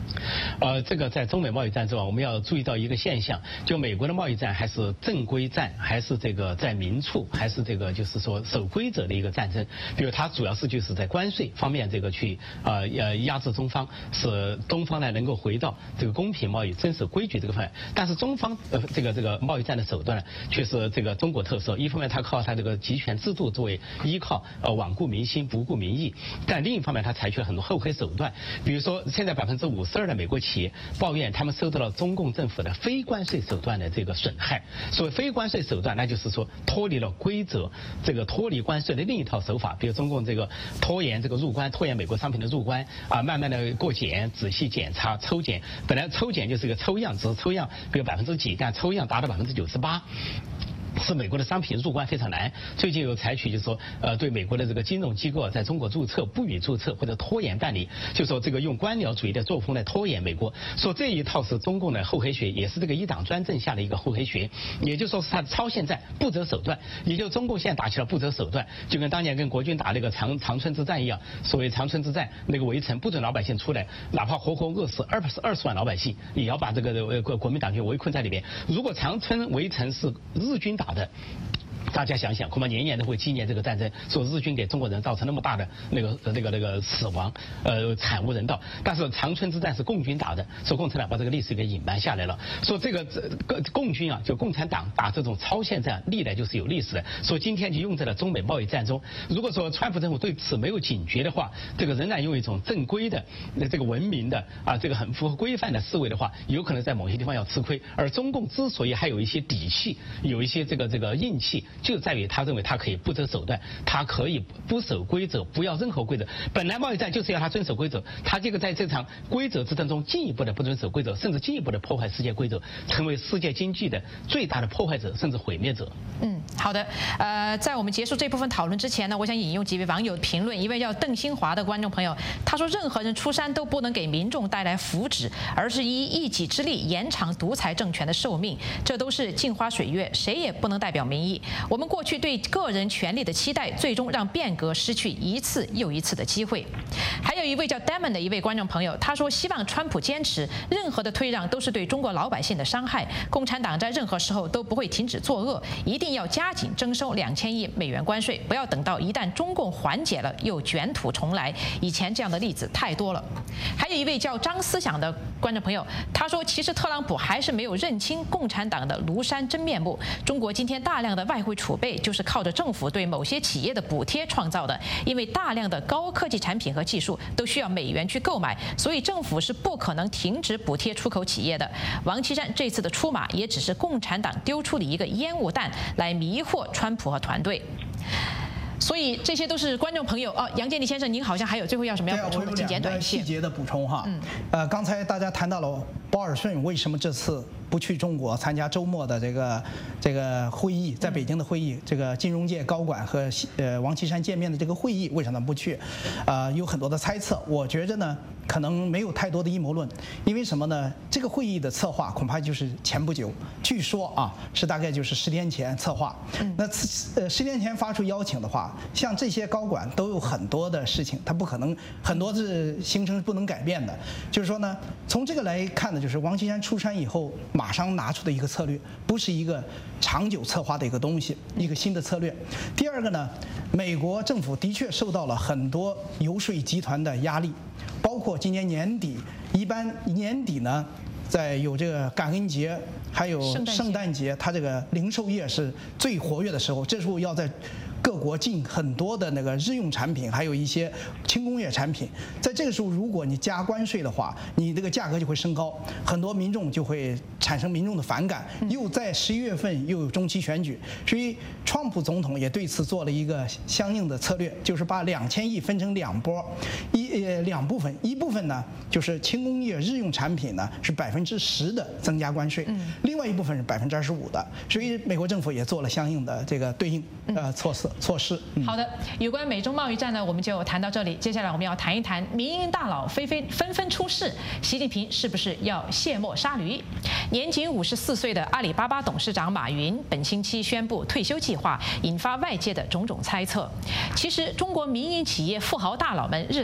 呃，这个在中美贸易战中啊，我们要注意到一个现象，就美国的贸易战还是正规战，还是这个在明处，还是这个就是说守规则的一个战争。比如它主要是就是在关税方面这个去呃呃压制中方，使东方呢能够回到这个公平贸易、遵守规矩这个方面。但是中方呃这个这个贸易战的手段呢，却是这个中国特色。一方面它靠它这个集权制度作为依靠，呃罔顾民心不顾民意；但另一方面它采取了很多厚黑手段，比如说现在百分之五十二的美国企业抱怨他们受到了中共政府的非关税手段的这个损害。所谓非关税手段，那就是说脱离了规则，这个脱离关税的另一套手法，比如中共这个拖延这个入关，拖延美国商品的入关啊，慢慢的过检、仔细检查、抽检。本来抽检就是一个抽样，只是抽样，比如百分之几，但抽样达到百分之九十八。是美国的商品入关非常难，最近有采取就是说，呃，对美国的这个金融机构在中国注册不予注册或者拖延办理，就说这个用官僚主义的作风来拖延美国，说这一套是中共的厚黑学，也是这个一党专政下的一个厚黑学，也就是说是他的超限战、不择手段，也就是中共现在打起了不择手段，就跟当年跟国军打那个长长春之战一样，所谓长春之战那个围城，不准老百姓出来，哪怕活活饿死二十二十万老百姓，也要把这个呃国国民党军围困在里面。如果长春围城是日军打的，大家想想，恐怕年年都会纪念这个战争，说日军给中国人造成那么大的那个那个那个死亡，呃，惨无人道。但是长春之战是共军打的，说共产党把这个历史给隐瞒下来了。说这个共共军啊，就共产党打这种超限战，历来就是有历史的。说今天就用在了中美贸易战中。如果说川普政府对此没有警觉的话，这个仍然用一种正规的、这个文明的啊，这个很符合规范的思维的话，有可能在某些地方要吃亏。而中共之所以还有一些底气，有一些这个这个硬气，就在于他认为他可以不择手段，他可以不守规则，不要任何规则。本来贸易战就是要他遵守规则，他这个在这场规则之争中进一步的不遵守规则，甚至进一步的破坏世界规则，成为世界经济的最大的破坏者，甚至毁灭者。 嗯，好的。呃，在我们结束这部分讨论之前呢，我想引用几位网友的评论。一位叫邓新华的观众朋友，他说：“任何人出山都不能给民众带来福祉，而是以一己之力延长独裁政权的寿命，这都是镜花水月，谁也不能代表民意。我们过去对个人权利的期待，最终让变革失去一次又一次的机会。”还有一位叫 Damon 的一位观众朋友，他说：“希望川普坚持，任何的退让都是对中国老百姓的伤害。共产党在任何时候都不会停止作恶，一定要加紧征收两千亿美元关税，不要等到一旦中共缓解了又卷土重来。以前这样的例子太多了。”还有一位叫张思想的观众朋友，他说：“其实特朗普还是没有认清共产党的庐山真面目。中国今天大量的外汇储备就是靠着政府对某些企业的补贴创造的，因为大量的高科技产品和技术都需要美元去购买，所以政府是不可能停止补贴出口企业的。王岐山这次的出马也只是共产党丢出的一个烟雾弹，来迷惑川普和团队。”所以这些都是观众朋友哦。杨建立先生，您好像还有最后要什么要补充的？请简短一些。 细节的补充哈。 嗯。 呃，刚才大家谈到了鲍尔顺为什么这次不去中国参加周末的这个这个会议，在北京的会议，这个金融界高管和呃王岐山见面的这个会议，为什么不去？呃，有很多的猜测。我觉着呢，可能没有太多的阴谋论，因为什么呢？这个会议的策划恐怕就是前不久，据说啊是大概就是十天前策划。嗯。那呃十天前发出邀请的话，像这些高管都有很多的事情，他不可能很多是行程是不能改变的。就是说呢，从这个来看呢，就是王岐山出山以后马上拿出的一个策略，不是一个长久策划的一个东西，一个新的策略。第二个呢，美国政府的确受到了很多游说集团的压力，包括今年年底，一般年底呢，在有这个感恩节，还有圣诞节，它这个零售业是最活跃的时候，这时候要在各国进很多的那个日用产品，还有一些轻工业产品。在这个时候，如果你加关税的话，你这个价格就会升高，很多民众就会产生民众的反感。又在十一月份又有中期选举，所以川普总统也对此做了一个相应的策略，就是把两千亿分成两波，一呃两部分，一部分呢就是轻工业日用产品呢是百分之十的增加关税，另外一部分是百分之二十五的，所以美国政府也做了相应的这个对应呃措施。措施。嗯、 好的，有关美中贸易战呢，我们就谈到这里。接下来我们要谈一谈民营大佬纷纷纷纷出事，习近平是不是要卸磨杀驴？年仅五十四岁的阿里巴巴董事长马云本星期宣布退休计划，引发外界的种种猜测。其实，中国民营企业富豪大佬们日子难过。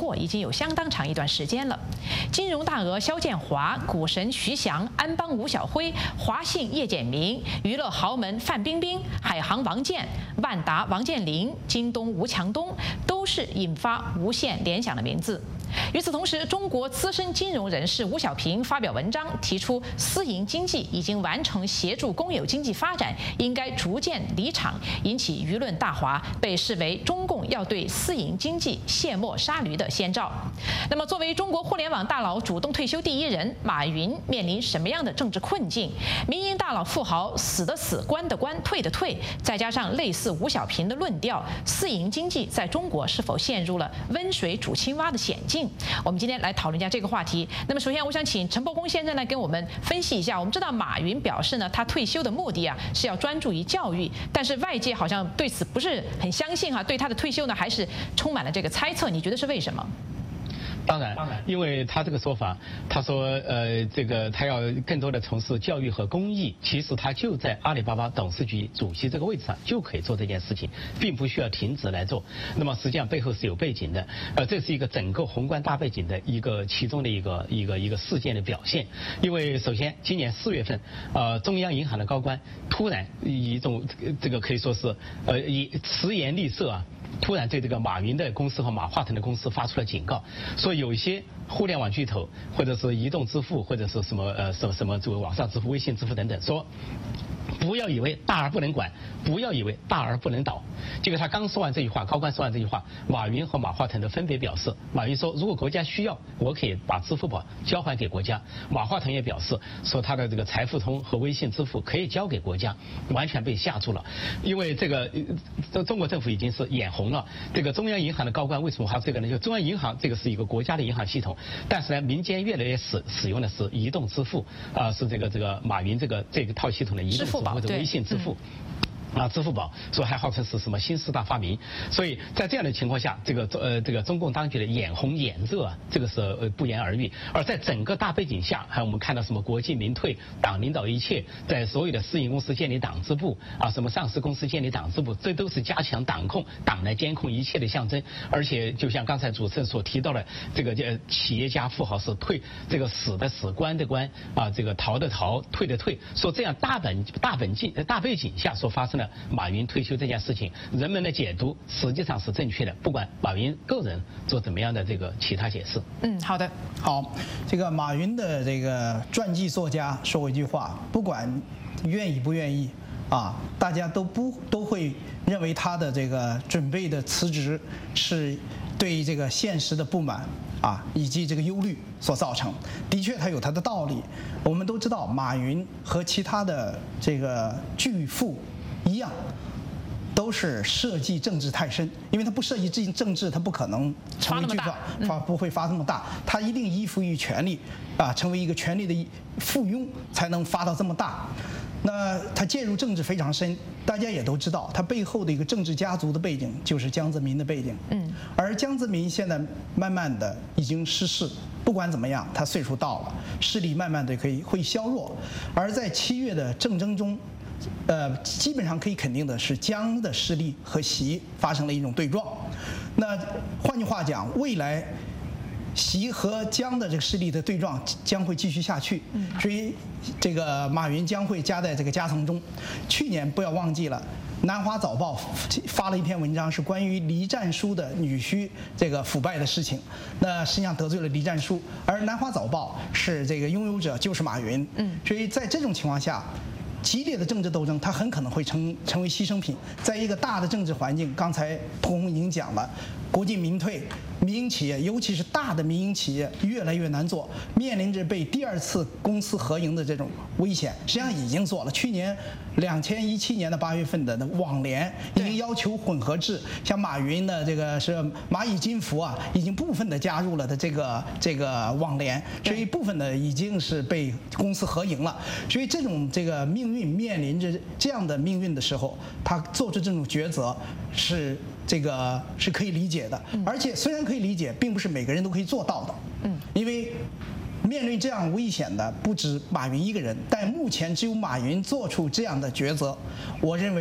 破已经有相当长一段时间了。金融大鳄肖建华、股神徐翔、安邦吴晓辉、华信叶简明、娱乐豪门范冰冰、海航王健、万达王健林、京东吴强东，都是引发无限联想的名字。与此同时，中国资深金融人士吴小平发表文章，提出私营经济已经完成协助公有经济发展，应该逐渐离场，引起舆论大哗，被视为中共要对私营经济卸磨杀驴的先兆。那么，作为中国互联网大佬主动退休第一人，马云面临什么样的政治困境？民营大佬富豪死的死，官的官，退的退，再加上类似吴小平的论调，私营经济在中国是否陷入了温水煮青蛙的险境？我们今天来讨论一下这个话题。那么，首先我想请陈伯公先生来给我们分析一下。我们知道马云表示呢，他退休的目的啊是要专注于教育，但是外界好像对此不是很相信哈、啊，对他的退休呢还是充满了这个猜测。你觉得是为什么？ 当然，因为他这个说法，他说，呃，这个他要更多的从事教育和公益，其实他就在阿里巴巴董事局主席这个位置上就可以做这件事情，并不需要停职来做。那么实际上背后是有背景的，呃，这是一个整个宏观大背景的一个其中的一个一个一个事件的表现。因为首先今年四月份，呃，中央银行的高官突然以一种这个可以说是呃以迟颜厉色啊。突然对这个马云的公司和马化腾的公司发出了警告，说有一些互联网巨头或者是移动支付或者是什么呃什么什么这个网上支付、微信支付等等，说不要以为大而不能管，不要以为大而不能倒。结果他刚说完这句话，高官说完这句话，马云和马化腾都分别表示，马云说如果国家需要，我可以把支付宝交还给国家。马化腾也表示说他的这个财付通和微信支付可以交给国家，完全被吓住了。因为这个呃中国政府已经是眼红了。这个中央银行的高官为什么还有这个呢？就中央银行这个是一个国家的银行系统，但是呢，民间越来越使使用的是移动支付啊、呃，是这个这个马云这个这个套系统的移动支付或者微信支付。啊，支付宝说还号称是什么新四大发明，所以在这样的情况下，这个呃这个中共当局的眼红眼热啊，这个是呃不言而喻。而在整个大背景下，还有我们看到什么国进民退，党领导一切，在所有的私营公司建立党支部啊，什么上市公司建立党支部，这都是加强党控、党来监控一切的象征。而且就像刚才主持人所提到的，这个呃企业家富豪是退这个死的死，官的官啊，这个逃的逃，退的退，说这样大本大本境大背景下所发生的马云退休这件事情，人们的解读实际上是正确的，不管马云个人做怎么样的这个其他解释。 嗯，好的， 好，这个马云的这个传记作家说过一句话，不管愿意不愿意啊，大家都不都会认为他的这个准备的辞职是对这个现实的不满啊，以及这个忧虑所造成。的确，它有它的道理。我们都知道，马云和其他的这个巨富一样，都是涉及政治太深，因为他不涉及政治，他不可能成为巨富，发不会发那么大，他一定依附于权力，啊，成为一个权力的附庸，才能发到这么大。那他介入政治非常深，大家也都知道，他背后的一个政治家族的背景就是江泽民的背景。嗯，而江泽民现在慢慢的已经失势，不管怎么样，他岁数到了，势力慢慢的可以会削弱。而在七月的政争中，呃，基本上可以肯定的是，江的势力和习发生了一种对撞。那换句话讲，未来习和江的这个势力的对撞将会继续下去，所以这个马云将会夹在这个夹层中。去年不要忘记了，南华早报发了一篇文章，是关于黎战书的女婿这个腐败的事情。那实际上得罪了黎战书，而南华早报是这个拥有者就是马云。嗯，所以在这种情况下，激烈的政治斗争，它很可能会成成为牺牲品。在一个大的政治环境，刚才蒲公英已经讲了，国进民退，民营企业，尤其是大的民营企业越来越难做，面临着被第二次公私合营的这种危险。实际上已经做了，去年两千一七年的八月份的网联已经要求混合制，像马云的这个是蚂蚁金服啊，已经部分的加入了的这个这个网联，所以部分的已经是被公私合营了。所以这种这个命运面临着这样的命运的时候，他做出这种抉择是这个是可以理解的。而且虽然可以理解，并不是每个人都可以做到的。嗯，因为面临这样危险的不止马云一个人，但目前只有马云做出这样的抉择。我认为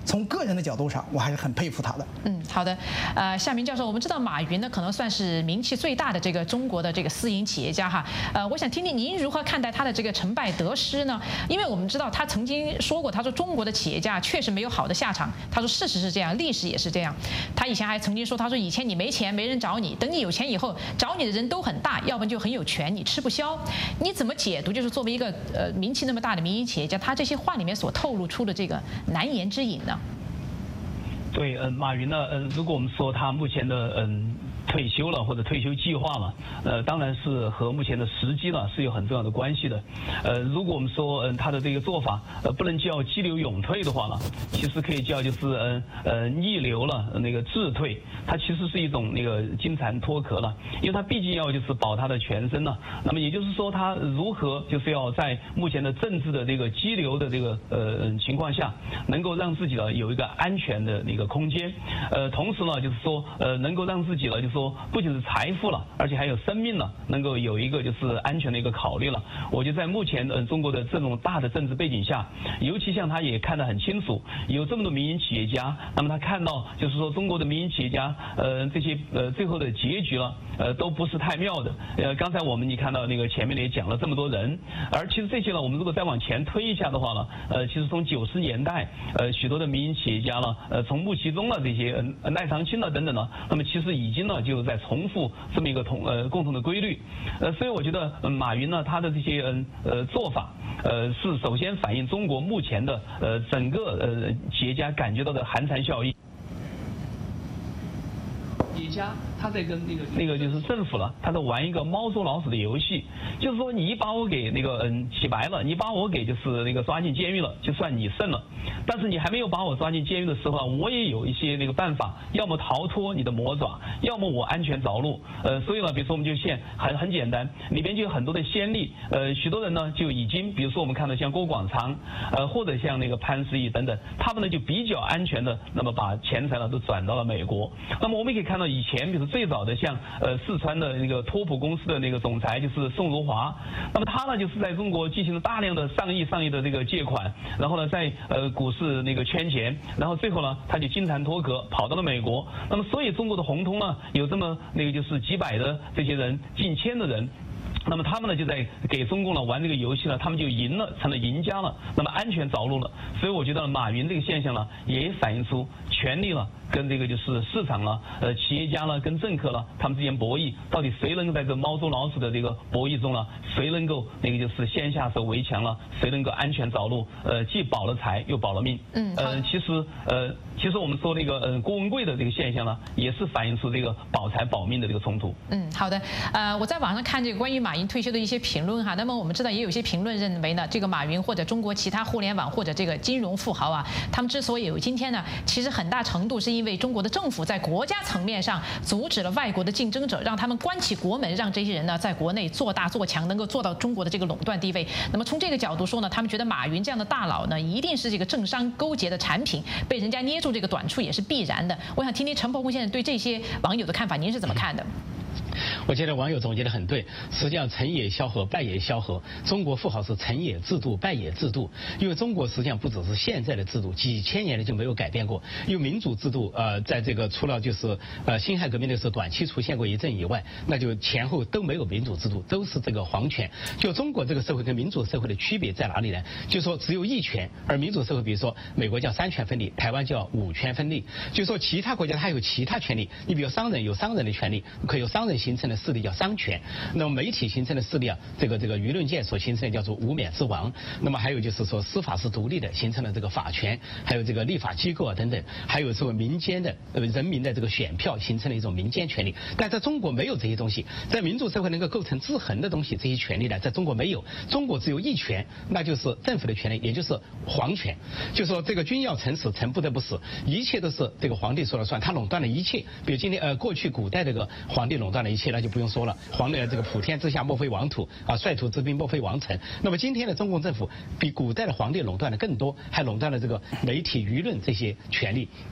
从个人的角度上，我还是很佩服他的。 嗯，好的。呃，夏明教授，我们知道马云呢可能算是名气最大的这个中国的这个私营企业家哈。呃，我想听听您如何看待他的这个成败得失呢？因为我们知道他曾经说过，他说中国的企业家确实没有好的下场。他说事实是这样，历史也是这样。他以前还曾经说，他说以前你没钱没人找你，等你有钱以后，找你的人都很大，要不然就很有权，你吃不消。你怎么解读？就是作为一个呃名气那么大的民营企业家，他这些话里面所透露出的这个难言之隐呢？ 对，嗯，马云呢，嗯，如果我们说他目前的嗯退休了或者退休计划了，呃，当然是和目前的时机呢是有很重要的关系的。呃，如果我们说嗯他的这个做法呃不能叫激流勇退的话呢，其实可以叫就是嗯呃逆流了那个自退，它其实是一种那个金蝉脱壳了，因为它毕竟要就是保他的全身呢。那么也就是说，他如何就是要在目前的政治的这个激流的这个呃情况下，能够让自己呢有一个安全的那个空间，呃，同时呢就是说呃能够让自己呢就是说不仅是财富了，而且还有生命了，能够有一个就是安全的一个考虑了。我觉得在目前呃中国的这种大的政治背景下，尤其像他也看得很清楚，有这么多民营企业家，那么他看到就是说中国的民营企业家呃这些呃最后的结局了呃都不是太妙的。呃刚才我们你看到那个前面也讲了这么多人，而其实这些呢，我们如果再往前推一下的话呢，呃其实从九十年代呃许多的民营企业家呢，呃从穆其中了这些呃赖长青了等等呢，那么其实已经呢就在重复这么一个同呃共同的规律，呃所以我觉得、呃、马云呢他的这些嗯呃做法呃是首先反映中国目前的呃整个呃企业家感觉到的寒蝉效应。企业家他在跟那个那个就是政府了，他在玩一个猫捉老鼠的游戏，就是说你把我给那个嗯洗白了，你把我给就是那个抓进监狱了，就算你胜了。但是你还没有把我抓进监狱的时候，我也有一些那个办法，要么逃脱你的魔爪，要么我安全着陆。呃，所以呢，比如说我们就现很很简单，里边就有很多的先例。呃，许多人呢就已经，比如说我们看到像郭广昌，呃，或者像那个潘石屹等等，他们呢就比较安全的，那么把钱财呢都转到了美国。那么我们也可以看到以前，比如最早的像呃四川的那个托普公司的那个总裁就是宋如华，那么他呢就是在中国进行了大量的上亿上亿的这个借款，然后呢在呃股市那个圈钱，然后最后呢他就金蝉脱壳跑到了美国。那么所以中国的红通呢有这么那个就是几百的这些人，近千的人。那么他们呢就在给中共呢玩这个游戏呢，他们就赢了，成了赢家了，那么安全着陆了。所以我觉得马云这个现象呢，也反映出权力了跟这个就是市场了，呃，企业家了跟政客了，他们之间博弈，到底谁能够在这猫捉老鼠的这个博弈中呢，谁能够那个就是先下手为强了，谁能够安全着陆，呃，既保了财又保了命。嗯，呃，其实呃，其实我们说那个呃郭文贵的这个现象呢，也是反映出这个保财保命的这个冲突。 嗯，好的，呃，我在网上看这个关于马云退休的一些评论哈，那么我们知道也有一些评论认为呢，这个马云或者中国其他互联网或者这个金融富豪啊，他们之所以有今天呢，其实很大程度是因为中国的政府在国家层面上阻止了外国的竞争者，让他们关起国门，让这些人呢在国内做大做强，能够做到中国的这个垄断地位。那么从这个角度说呢，他们觉得马云这样的大佬呢，一定是这个政商勾结的产品，被人家捏住这个短处也是必然的。我想听听陈伯公先生对这些网友的看法，您是怎么看的？ 我觉得网友总结得很对，实际上成也萧何，败也萧何。中国富豪是成也制度，败也制度。因为中国实际上不只是现在的制度，几千年来就没有改变过。因为民主制度，呃，在这个除了就是呃辛亥革命的时候短期出现过一阵以外，那就前后都没有民主制度，都是这个皇权。就中国这个社会跟民主社会的区别在哪里呢？就说只有一权，而民主社会，比如说美国叫三权分立，台湾叫五权分立。就说其他国家它有其他权利，你比如商人有商人的权利，可以有商人形成的势力叫商权，那么媒体形成的势力啊，这个这个舆论界所形成的叫做无冕之王。那么还有就是说司法是独立的，形成了这个法权，还有这个立法机构啊等等，还有说民间的呃人民的这个选票形成了一种民间权利。但在中国没有这些东西，在民主社会能够构成制衡的东西，这些权利呢，在中国没有。中国只有一权，那就是政府的权利，也就是皇权。就说这个君要臣死，臣不得不死，一切都是这个皇帝说了算，他垄断了一切。比如今天呃过去古代这个皇帝垄断了一切，那就不用说了，皇帝这个普天之下莫非王土啊，率土之滨莫非王臣。那么今天的中共政府比古代的皇帝垄断的更多，还垄断了这个媒体舆论这些权利。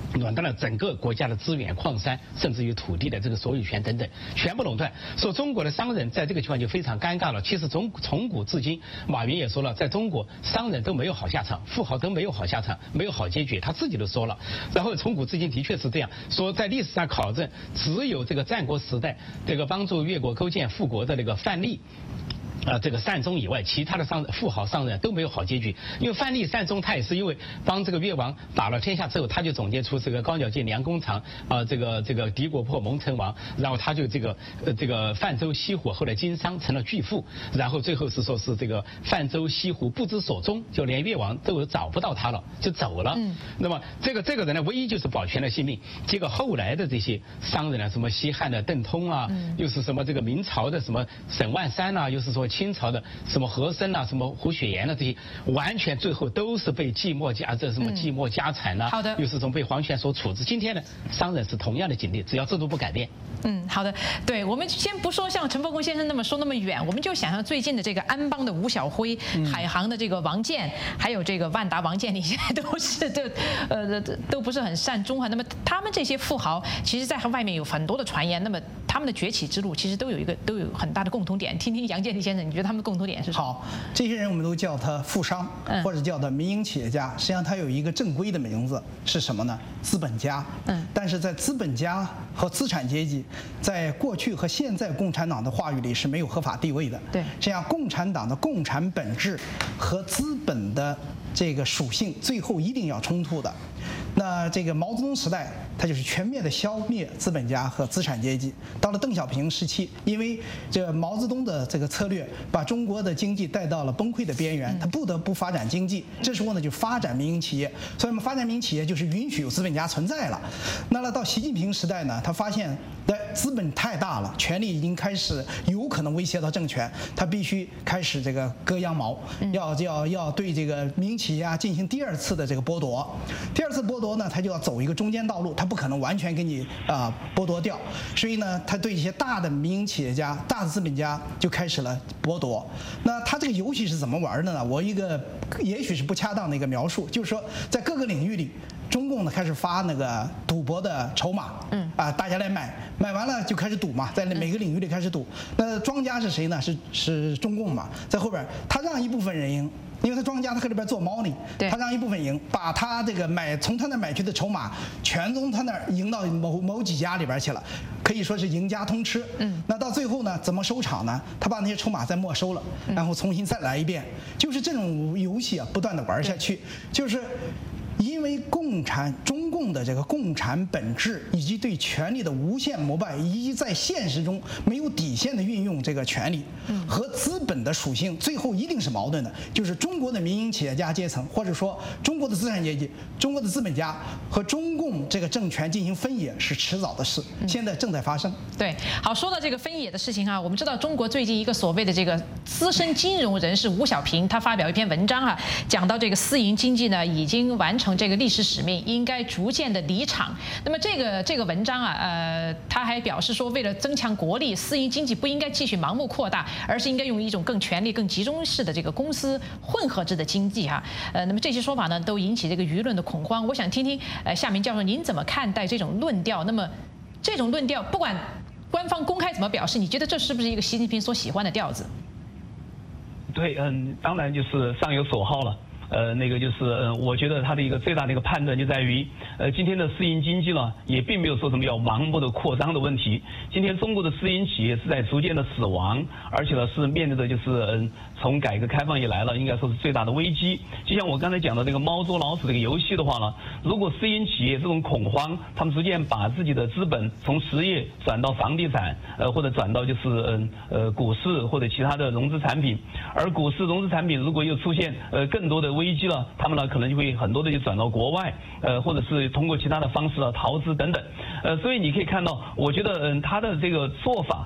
垄断了整个国家的资源、矿山，甚至于土地的这个所有权等等，全部垄断。所以中国的商人在这个情况就非常尴尬了。其实从从古至今，马云也说了，在中国商人都没有好下场，富豪都没有好下场，没有好结局，他自己都说了。然后从古至今的确是这样，说在历史上考证，只有这个战国时代这个帮助越国构建富国的那个范蠡。啊、呃，这个善终以外，其他的商富豪商人都没有好结局。因为范蠡、善终，他也是因为帮这个越王打了天下之后，他就总结出这个高鸟尽，良弓藏啊、呃，这个这个敌国破，蒙城亡，然后他就这个呃这个泛舟西湖，后来经商成了巨富，然后最后是说是这个泛舟西湖不知所终，就连越王都找不到他了，就走了。嗯。那么这个这个人呢，唯一就是保全了性命。结果后来的这些商人啊，什么西汉的邓通啊，嗯、又是什么这个明朝的什么沈万三啊，又是说。清朝的什么和珅啊，什么胡雪岩啊，这些完全最后都是被寂寞家这什么寂寞家产呐、啊， 好的， 又是从被皇权所处置。今天呢，商人是同样的境地，只要制度不改变。 嗯，好的，对，我们先不说像陈伯公先生那么说那么远，我们就想象最近的这个安邦的吴晓辉、嗯、海航的这个王健，还有这个万达王健林，现在都是这呃都不是很善终哈。那么他们这些富豪，其实在外面有很多的传言，那么他们的崛起之路其实都有一个都有很大的共同点。听听杨建立先生，你觉得他们的共同点是什么？ 好，这些人我们都叫他富商，嗯、或者叫他民营企业家。实际上，他有一个正规的名字是什么呢？资本家。嗯。但是在资本家和资产阶级，在过去和现在共产党的话语里是没有合法地位的。 对。 这样，共产党的共产本质和资本的这个属性，最后一定要冲突的。那这个毛泽东时代，他就是全面的消灭资本家和资产阶级。到了邓小平时期，因为这毛泽东的这个策略，把中国的经济带到了崩溃的边缘，他不得不发展经济。这时候呢，就发展民营企业。所以我们发展民营企业，就是允许有资本家存在了。那么到习近平时代呢，他发现，哎，资本太大了，权力已经开始有可能威胁到政权，他必须开始这个割羊毛，要要要对这个民营企业啊进行第二次的这个剥夺。第二次剥夺呢，他就要走一个中间道路，他不可能完全给你啊、呃、剥夺掉。所以呢，他对一些大的民营企业家、大的资本家就开始了剥夺。那他这个游戏是怎么玩的呢？我一个也许是不恰当的一个描述，就是说在各个领域里，中共呢开始发那个赌博的筹码，嗯啊，大家来买，买完了就开始赌嘛，在每个领域里开始赌。那庄家是谁呢？是是中共嘛，在后边他让一部分人赢。因为他庄家他搁这边做猫腻，他让一部分赢，把他这个买从他那买去的筹码全从他那儿赢到某某几家里边去了，可以说是赢家通吃。嗯，那到最后呢，怎么收场呢？他把那些筹码再没收了，然后重新再来一遍，就是这种游戏啊，不断的玩下去，就是。因为共产中共的这个共产本质，以及对权力的无限膜拜，以及在现实中没有底线的运用这个权力，和资本的属性，最后一定是矛盾的。就是中国的民营企业家阶层，或者说中国的资产阶级、中国的资本家和中共这个政权进行分野是迟早的事，现在正在发生。 对，好，说到这个分野的事情啊，我们知道中国最近一个所谓的这个资深金融人士吴小平，他发表一篇文章啊，讲到这个私营经济呢已经完成这个历史使命，应该逐渐的离场。那么这个这个文章啊，呃，他还表示说，为了增强国力，私营经济不应该继续盲目扩大，而是应该用一种更权力、更集中式的这个公司混合制的经济哈。呃，那么这些说法呢，都引起这个舆论的恐慌。我想听听，呃，夏明教授您怎么看待这种论调？那么这种论调，不管官方公开怎么表示，你觉得这是不是一个习近平所喜欢的调子？ 对，嗯，当然就是上有所好了。呃，那个就是，呃，我觉得他的一个最大的一个判断就在于，呃，今天的私营经济呢，也并没有说什么要盲目的扩张的问题。今天中国的私营企业是在逐渐的死亡，而且呢是面对的就是，嗯，从改革开放以来了，应该说是最大的危机。就像我刚才讲的这个猫捉老鼠这个游戏的话呢，如果私营企业这种恐慌，他们逐渐把自己的资本从实业转到房地产，呃，或者转到就是嗯呃股市或者其他的融资产品，而股市融资产品如果又出现呃更多的危机了，他们呢可能就会很多的就转到国外，呃，或者是通过其他的方式呢逃资等等，呃，所以你可以看到，我觉得嗯他的这个做法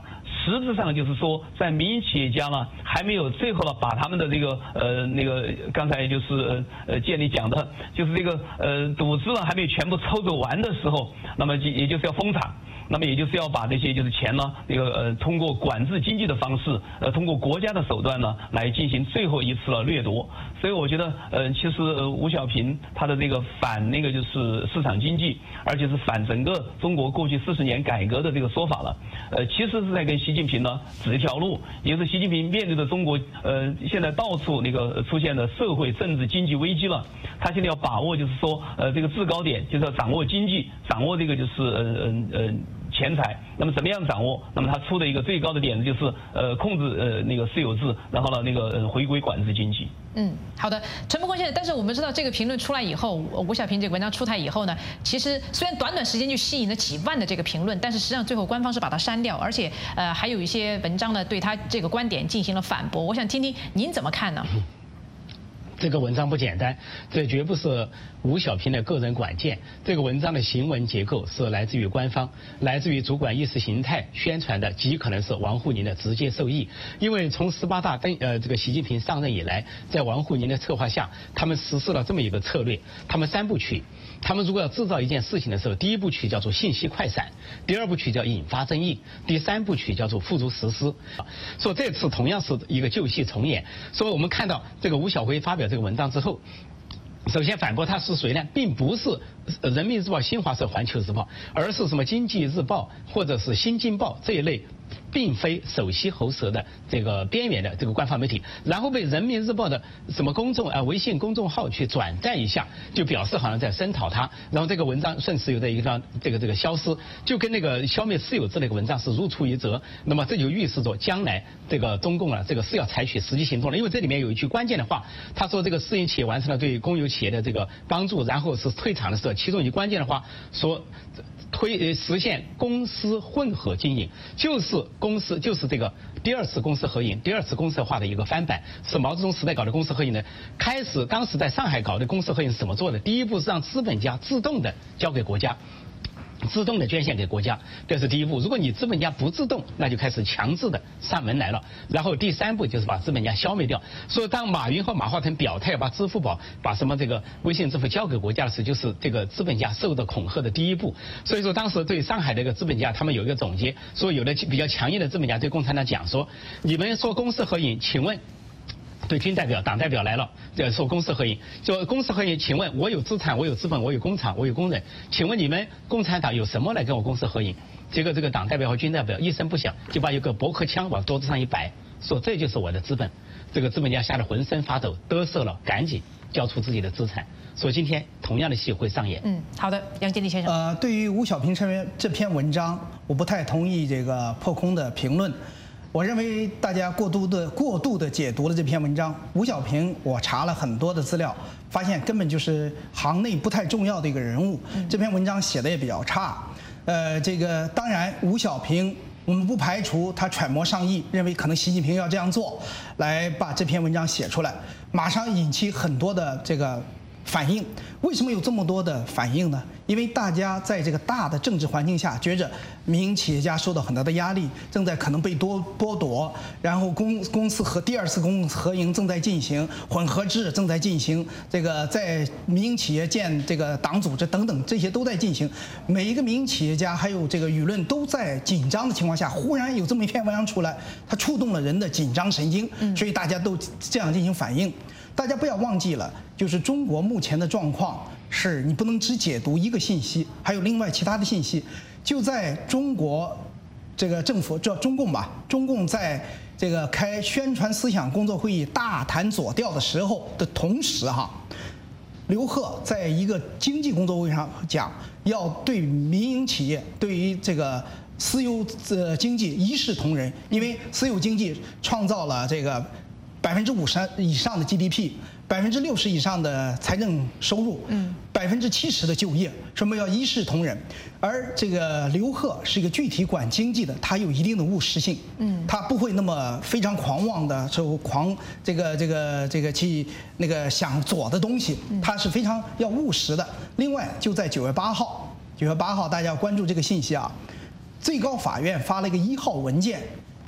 实质上就是说，在民营企业家呢还没有最后呢把他们的这个呃那个刚才就是呃建立讲的，就是这个呃赌资呢还没有全部抽走完的时候，那么就也就是要封场。那么也就是要把这些就是钱呢，这个呃通过管制经济的方式，呃通过国家的手段呢来进行最后一次的掠夺。所以我觉得，呃其实呃吴小平他的这个反那个就是市场经济，而且是反整个中国过去四十年改革的这个说法了，呃其实是在跟习近平呢指一条路，也就是习近平面对的中国呃现在到处那个出现的社会政治经济危机了，他现在要把握就是说呃这个制高点，就是要掌握经济，掌握这个就是呃呃呃。钱财，那么怎么样掌握？那么他出的一个最高的点子就是呃控制呃那个私有制，然后呢那个呃回归管制经济。 嗯，好的，陈伯公先生。但是我们知道这个评论出来以后，吴小平这个文章出台以后呢，其实虽然短短时间就吸引了几万的这个评论，但是实际上最后官方是把它删掉，而且呃还有一些文章呢对他这个观点进行了反驳。我想听听您怎么看呢？ 这个文章不简单，这绝不是吴小平的个人管见。这个文章的行文结构是来自于官方，来自于主管意识形态宣传的，极可能是王沪宁的直接受益。因为从十八大登呃这个习近平上任以来，在王沪宁的策划下，他们实施了这么一个策略，他们三部曲。他们如果要制造一件事情的时候，第一部曲叫做信息快闪，第二部曲叫引发争议，第三部曲叫做付诸实施。说这次同样是一个旧戏重演。所以我们看到这个吴晓辉发表这个文章之后，首先反驳他是谁呢？并不是人民日报、新华社、环球日报，而是什么经济日报或者是新京报这一类并非首席喉舌的这个边缘的这个官方媒体，然后被人民日报的什么公众啊微信公众号去转载一下，就表示好像在声讨他，然后这个文章瞬时有的一个地方这个这个消失，就跟那个消灭私有制那个文章是如出一辙。那么这就预示着将来这个中共啊这个是要采取实际行动了，因为这里面有一句关键的话，他说这个私营企业完成了对公有企业的这个帮助，然后是退场的时候，其中一句关键的话说推实现公私混合经营，就是公司就是这个第二次公私合营、第二次公社化的一个翻版，是毛泽东时代搞的公私合营的。开始当时在上海搞的公私合营是怎么做的？第一步是让资本家自动的交给国家，自动的捐献给国家，这是第一步。如果你资本家不自动，那就开始强制的上门来了。然后第三步就是把资本家消灭掉。所以当马云和马化腾表态把支付宝、把什么这个微信支付交给国家的时候，就是这个资本家受到恐吓的第一步。所以说当时对上海的一个资本家，他们有一个总结，说有的比较强硬的资本家对共产党讲说，你们说公私合营，请问。对军代表、党代表来了，这说公私合营，就公私合营，请问我有资产，我有资本，我有工厂，我有工人，请问你们共产党有什么来跟我公私合营？结果这个党代表和军代表一声不响，就把一个驳壳枪往桌子上一摆，说这就是我的资本。这个资本家吓得浑身发抖，嘚瑟了，赶紧交出自己的资产。所以今天同样的戏会上演。 嗯，好的，杨建立先生。 呃，对于吴小平这篇这篇文章，我不太同意这个破空的评论。我认为大家过度的过度的解读了这篇文章。吴小平，我查了很多的资料，发现根本就是行内不太重要的一个人物。这篇文章写的也比较差。呃，这个当然，吴小平，我们不排除他揣摩上意，认为可能习近平要这样做，来把这篇文章写出来，马上引起很多的这个反应。为什么有这么多的反应呢？因为大家在这个大的政治环境下，觉着民营企业家受到很大的压力，正在可能被多剥夺，然后公公司和第二次公私合营正在进行，混合制正在进行，这个在民营企业建这个党组织等等，这些都在进行。每一个民营企业家还有这个舆论都在紧张的情况下，忽然有这么一篇文章出来，它触动了人的紧张神经，所以大家都这样进行反应。大家不要忘记了，就是中国目前的状况是你不能只解读一个信息，还有另外其他的信息。就在中国这个政府，叫中共吧，中共在这个开宣传思想工作会议大谈左调的时候的同时哈，刘鹤在一个经济工作会上讲，要对民营企业对于这个私有呃经济一视同仁，因为私有经济创造了这个百分之五十以上的 G D P， 百分之六十以上的财政收入，嗯，百分之七十的就业，什么要一视同仁。而这个刘鹤是一个具体管经济的，他有一定的务实性，嗯，他不会那么非常狂妄的就狂这个这个这个去那个想左的东西，他是非常要务实的。另外，就在九月八号，九月八号大家要关注这个信息啊，最高法院发了一个一号文件。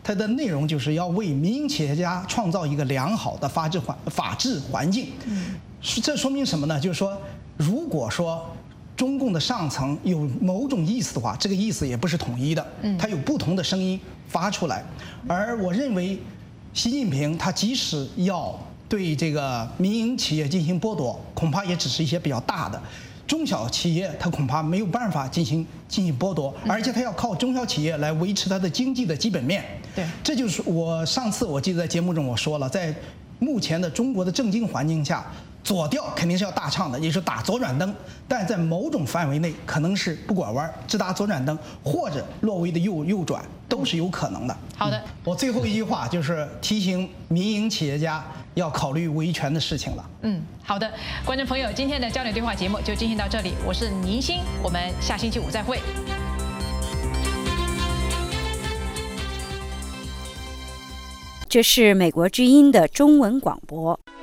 它的内容就是要为民营企业家创造一个良好的法治环法治环境。嗯，这说明什么呢？就是说，如果说中共的上层有某种意思的话，这个意思也不是统一的，它有不同的声音发出来。而我认为，习近平他即使要对这个民营企业进行剥夺，恐怕也只是一些比较大的。中小企业它恐怕没有办法进行进行剥夺，而且它要靠中小企业来维持它的经济的基本面。 对， 这就是我上次我记得在节目中我说了，在目前的中国的政经环境下，左调肯定是要大唱的，也就是打左转灯，但在某种范围内可能是不拐弯，直达左转灯，或者略微的右右转，都是有可能的。 好的， 嗯，我最后一句话就是提醒民营企业家要考虑维权的事情了。 嗯，好的，观众朋友，今天的焦点对话节目就进行到这里，我是宁欣，我们下星期五再会。 这是美国之音的中文广播。